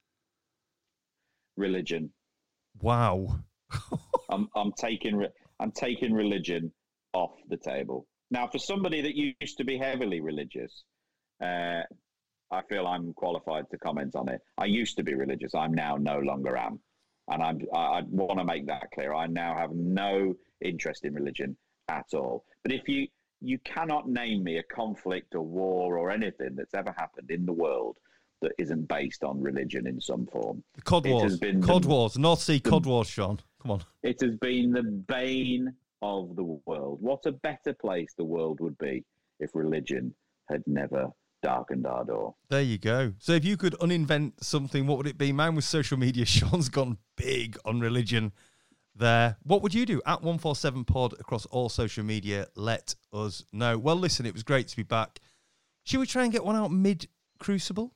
Religion. Wow. I'm taking religion off the table. Now, for somebody that used to be heavily religious, I feel I'm qualified to comment on it. I used to be religious. I'm now no longer am. And I want to make that clear. I now have no interest in religion at all. But if you cannot name me a conflict or war or anything that's ever happened in the world that isn't based on religion in some form. The Cod Wars, North Sea Cod Wars, Sean. Come on. It has been the bane of the world. What a better place the world would be if religion had never darkened our door. There you go. So if you could uninvent something, what would it be? Mine was social media. Sean's gone big on religion there. What would you do? At 147pod across all social media. Let us know. Well, listen, it was great to be back. Should we try and get one out mid-Crucible?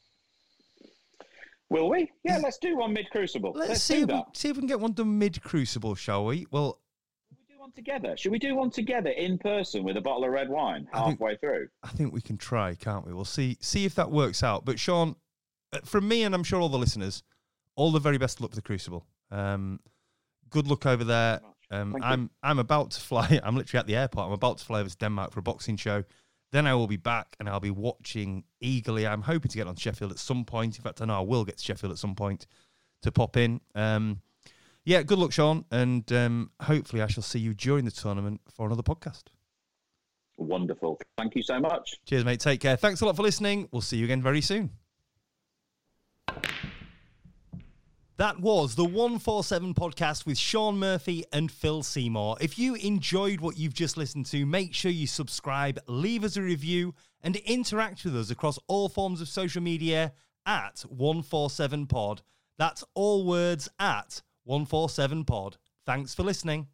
Will we? Yeah, let's do one mid-Crucible. Let's see if we can get one done mid-Crucible, shall we? Well, together. Should we do one together in person with a bottle of red wine halfway through? I think we can try, can't we? We'll see if that works out. But Sean, from me and I'm sure all the listeners, all the very best luck for the Crucible. Good luck over there. I'm about to fly. I'm literally at the airport. I'm about to fly over to Denmark for a boxing show. Then I will be back and I'll be watching eagerly. I'm hoping to get on Sheffield at some point. In fact, I know I will get to Sheffield at some point to pop in. Yeah, good luck, Sean, and hopefully I shall see you during the tournament for another podcast. Wonderful. Thank you so much. Cheers, mate. Take care. Thanks a lot for listening. We'll see you again very soon. That was the 147 podcast with Sean Murphy and Phil Seymour. If you enjoyed what you've just listened to, make sure you subscribe, leave us a review, and interact with us across all forms of social media at 147pod. That's all words at 147pod. Thanks for listening.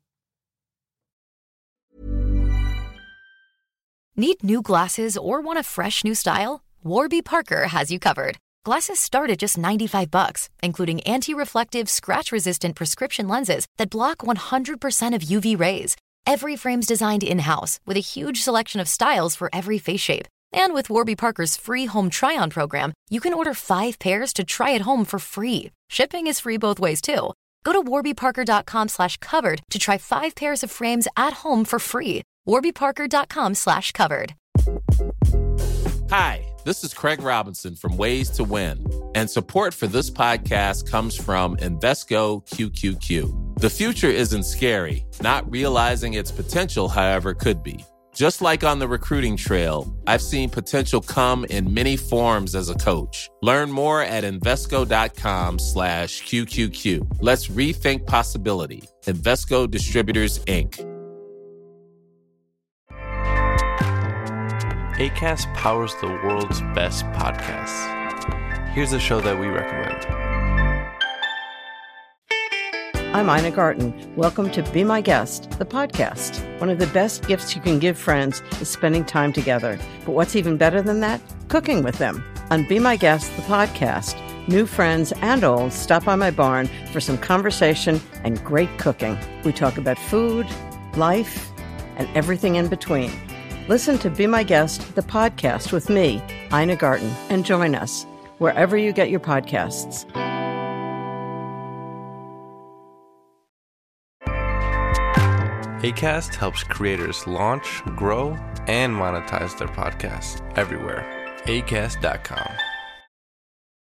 Need new glasses or want a fresh new style? Warby Parker has you covered. Glasses start at just $95, including anti-reflective, scratch-resistant prescription lenses that block 100% of UV rays. Every frame's designed in-house with a huge selection of styles for every face shape. And with Warby Parker's free home try-on program, you can order 5 pairs to try at home for free. Shipping is free both ways, too. Go to warbyparker.com/covered to try 5 pairs of frames at home for free. warbyparker.com/covered. Hi, This is Craig Robinson from Ways to Win, and support for this podcast comes from Invesco QQQ. The future isn't scary. Not realizing its potential, however, could be. Just like on the recruiting trail, I've seen potential come in many forms as a coach. Learn more at Invesco.com/QQQ. Let's rethink possibility. Invesco Distributors, Inc. Acast powers the world's best podcasts. Here's a show that we recommend. I'm Ina Garten. Welcome to Be My Guest, the podcast. One of the best gifts you can give friends is spending time together. But what's even better than that? Cooking with them. On Be My Guest, the podcast, new friends and old stop by my barn for some conversation and great cooking. We talk about food, life, and everything in between. Listen to Be My Guest, the podcast with me, Ina Garten, and join us wherever you get your podcasts. Acast helps creators launch, grow, and monetize their podcasts everywhere. Acast.com.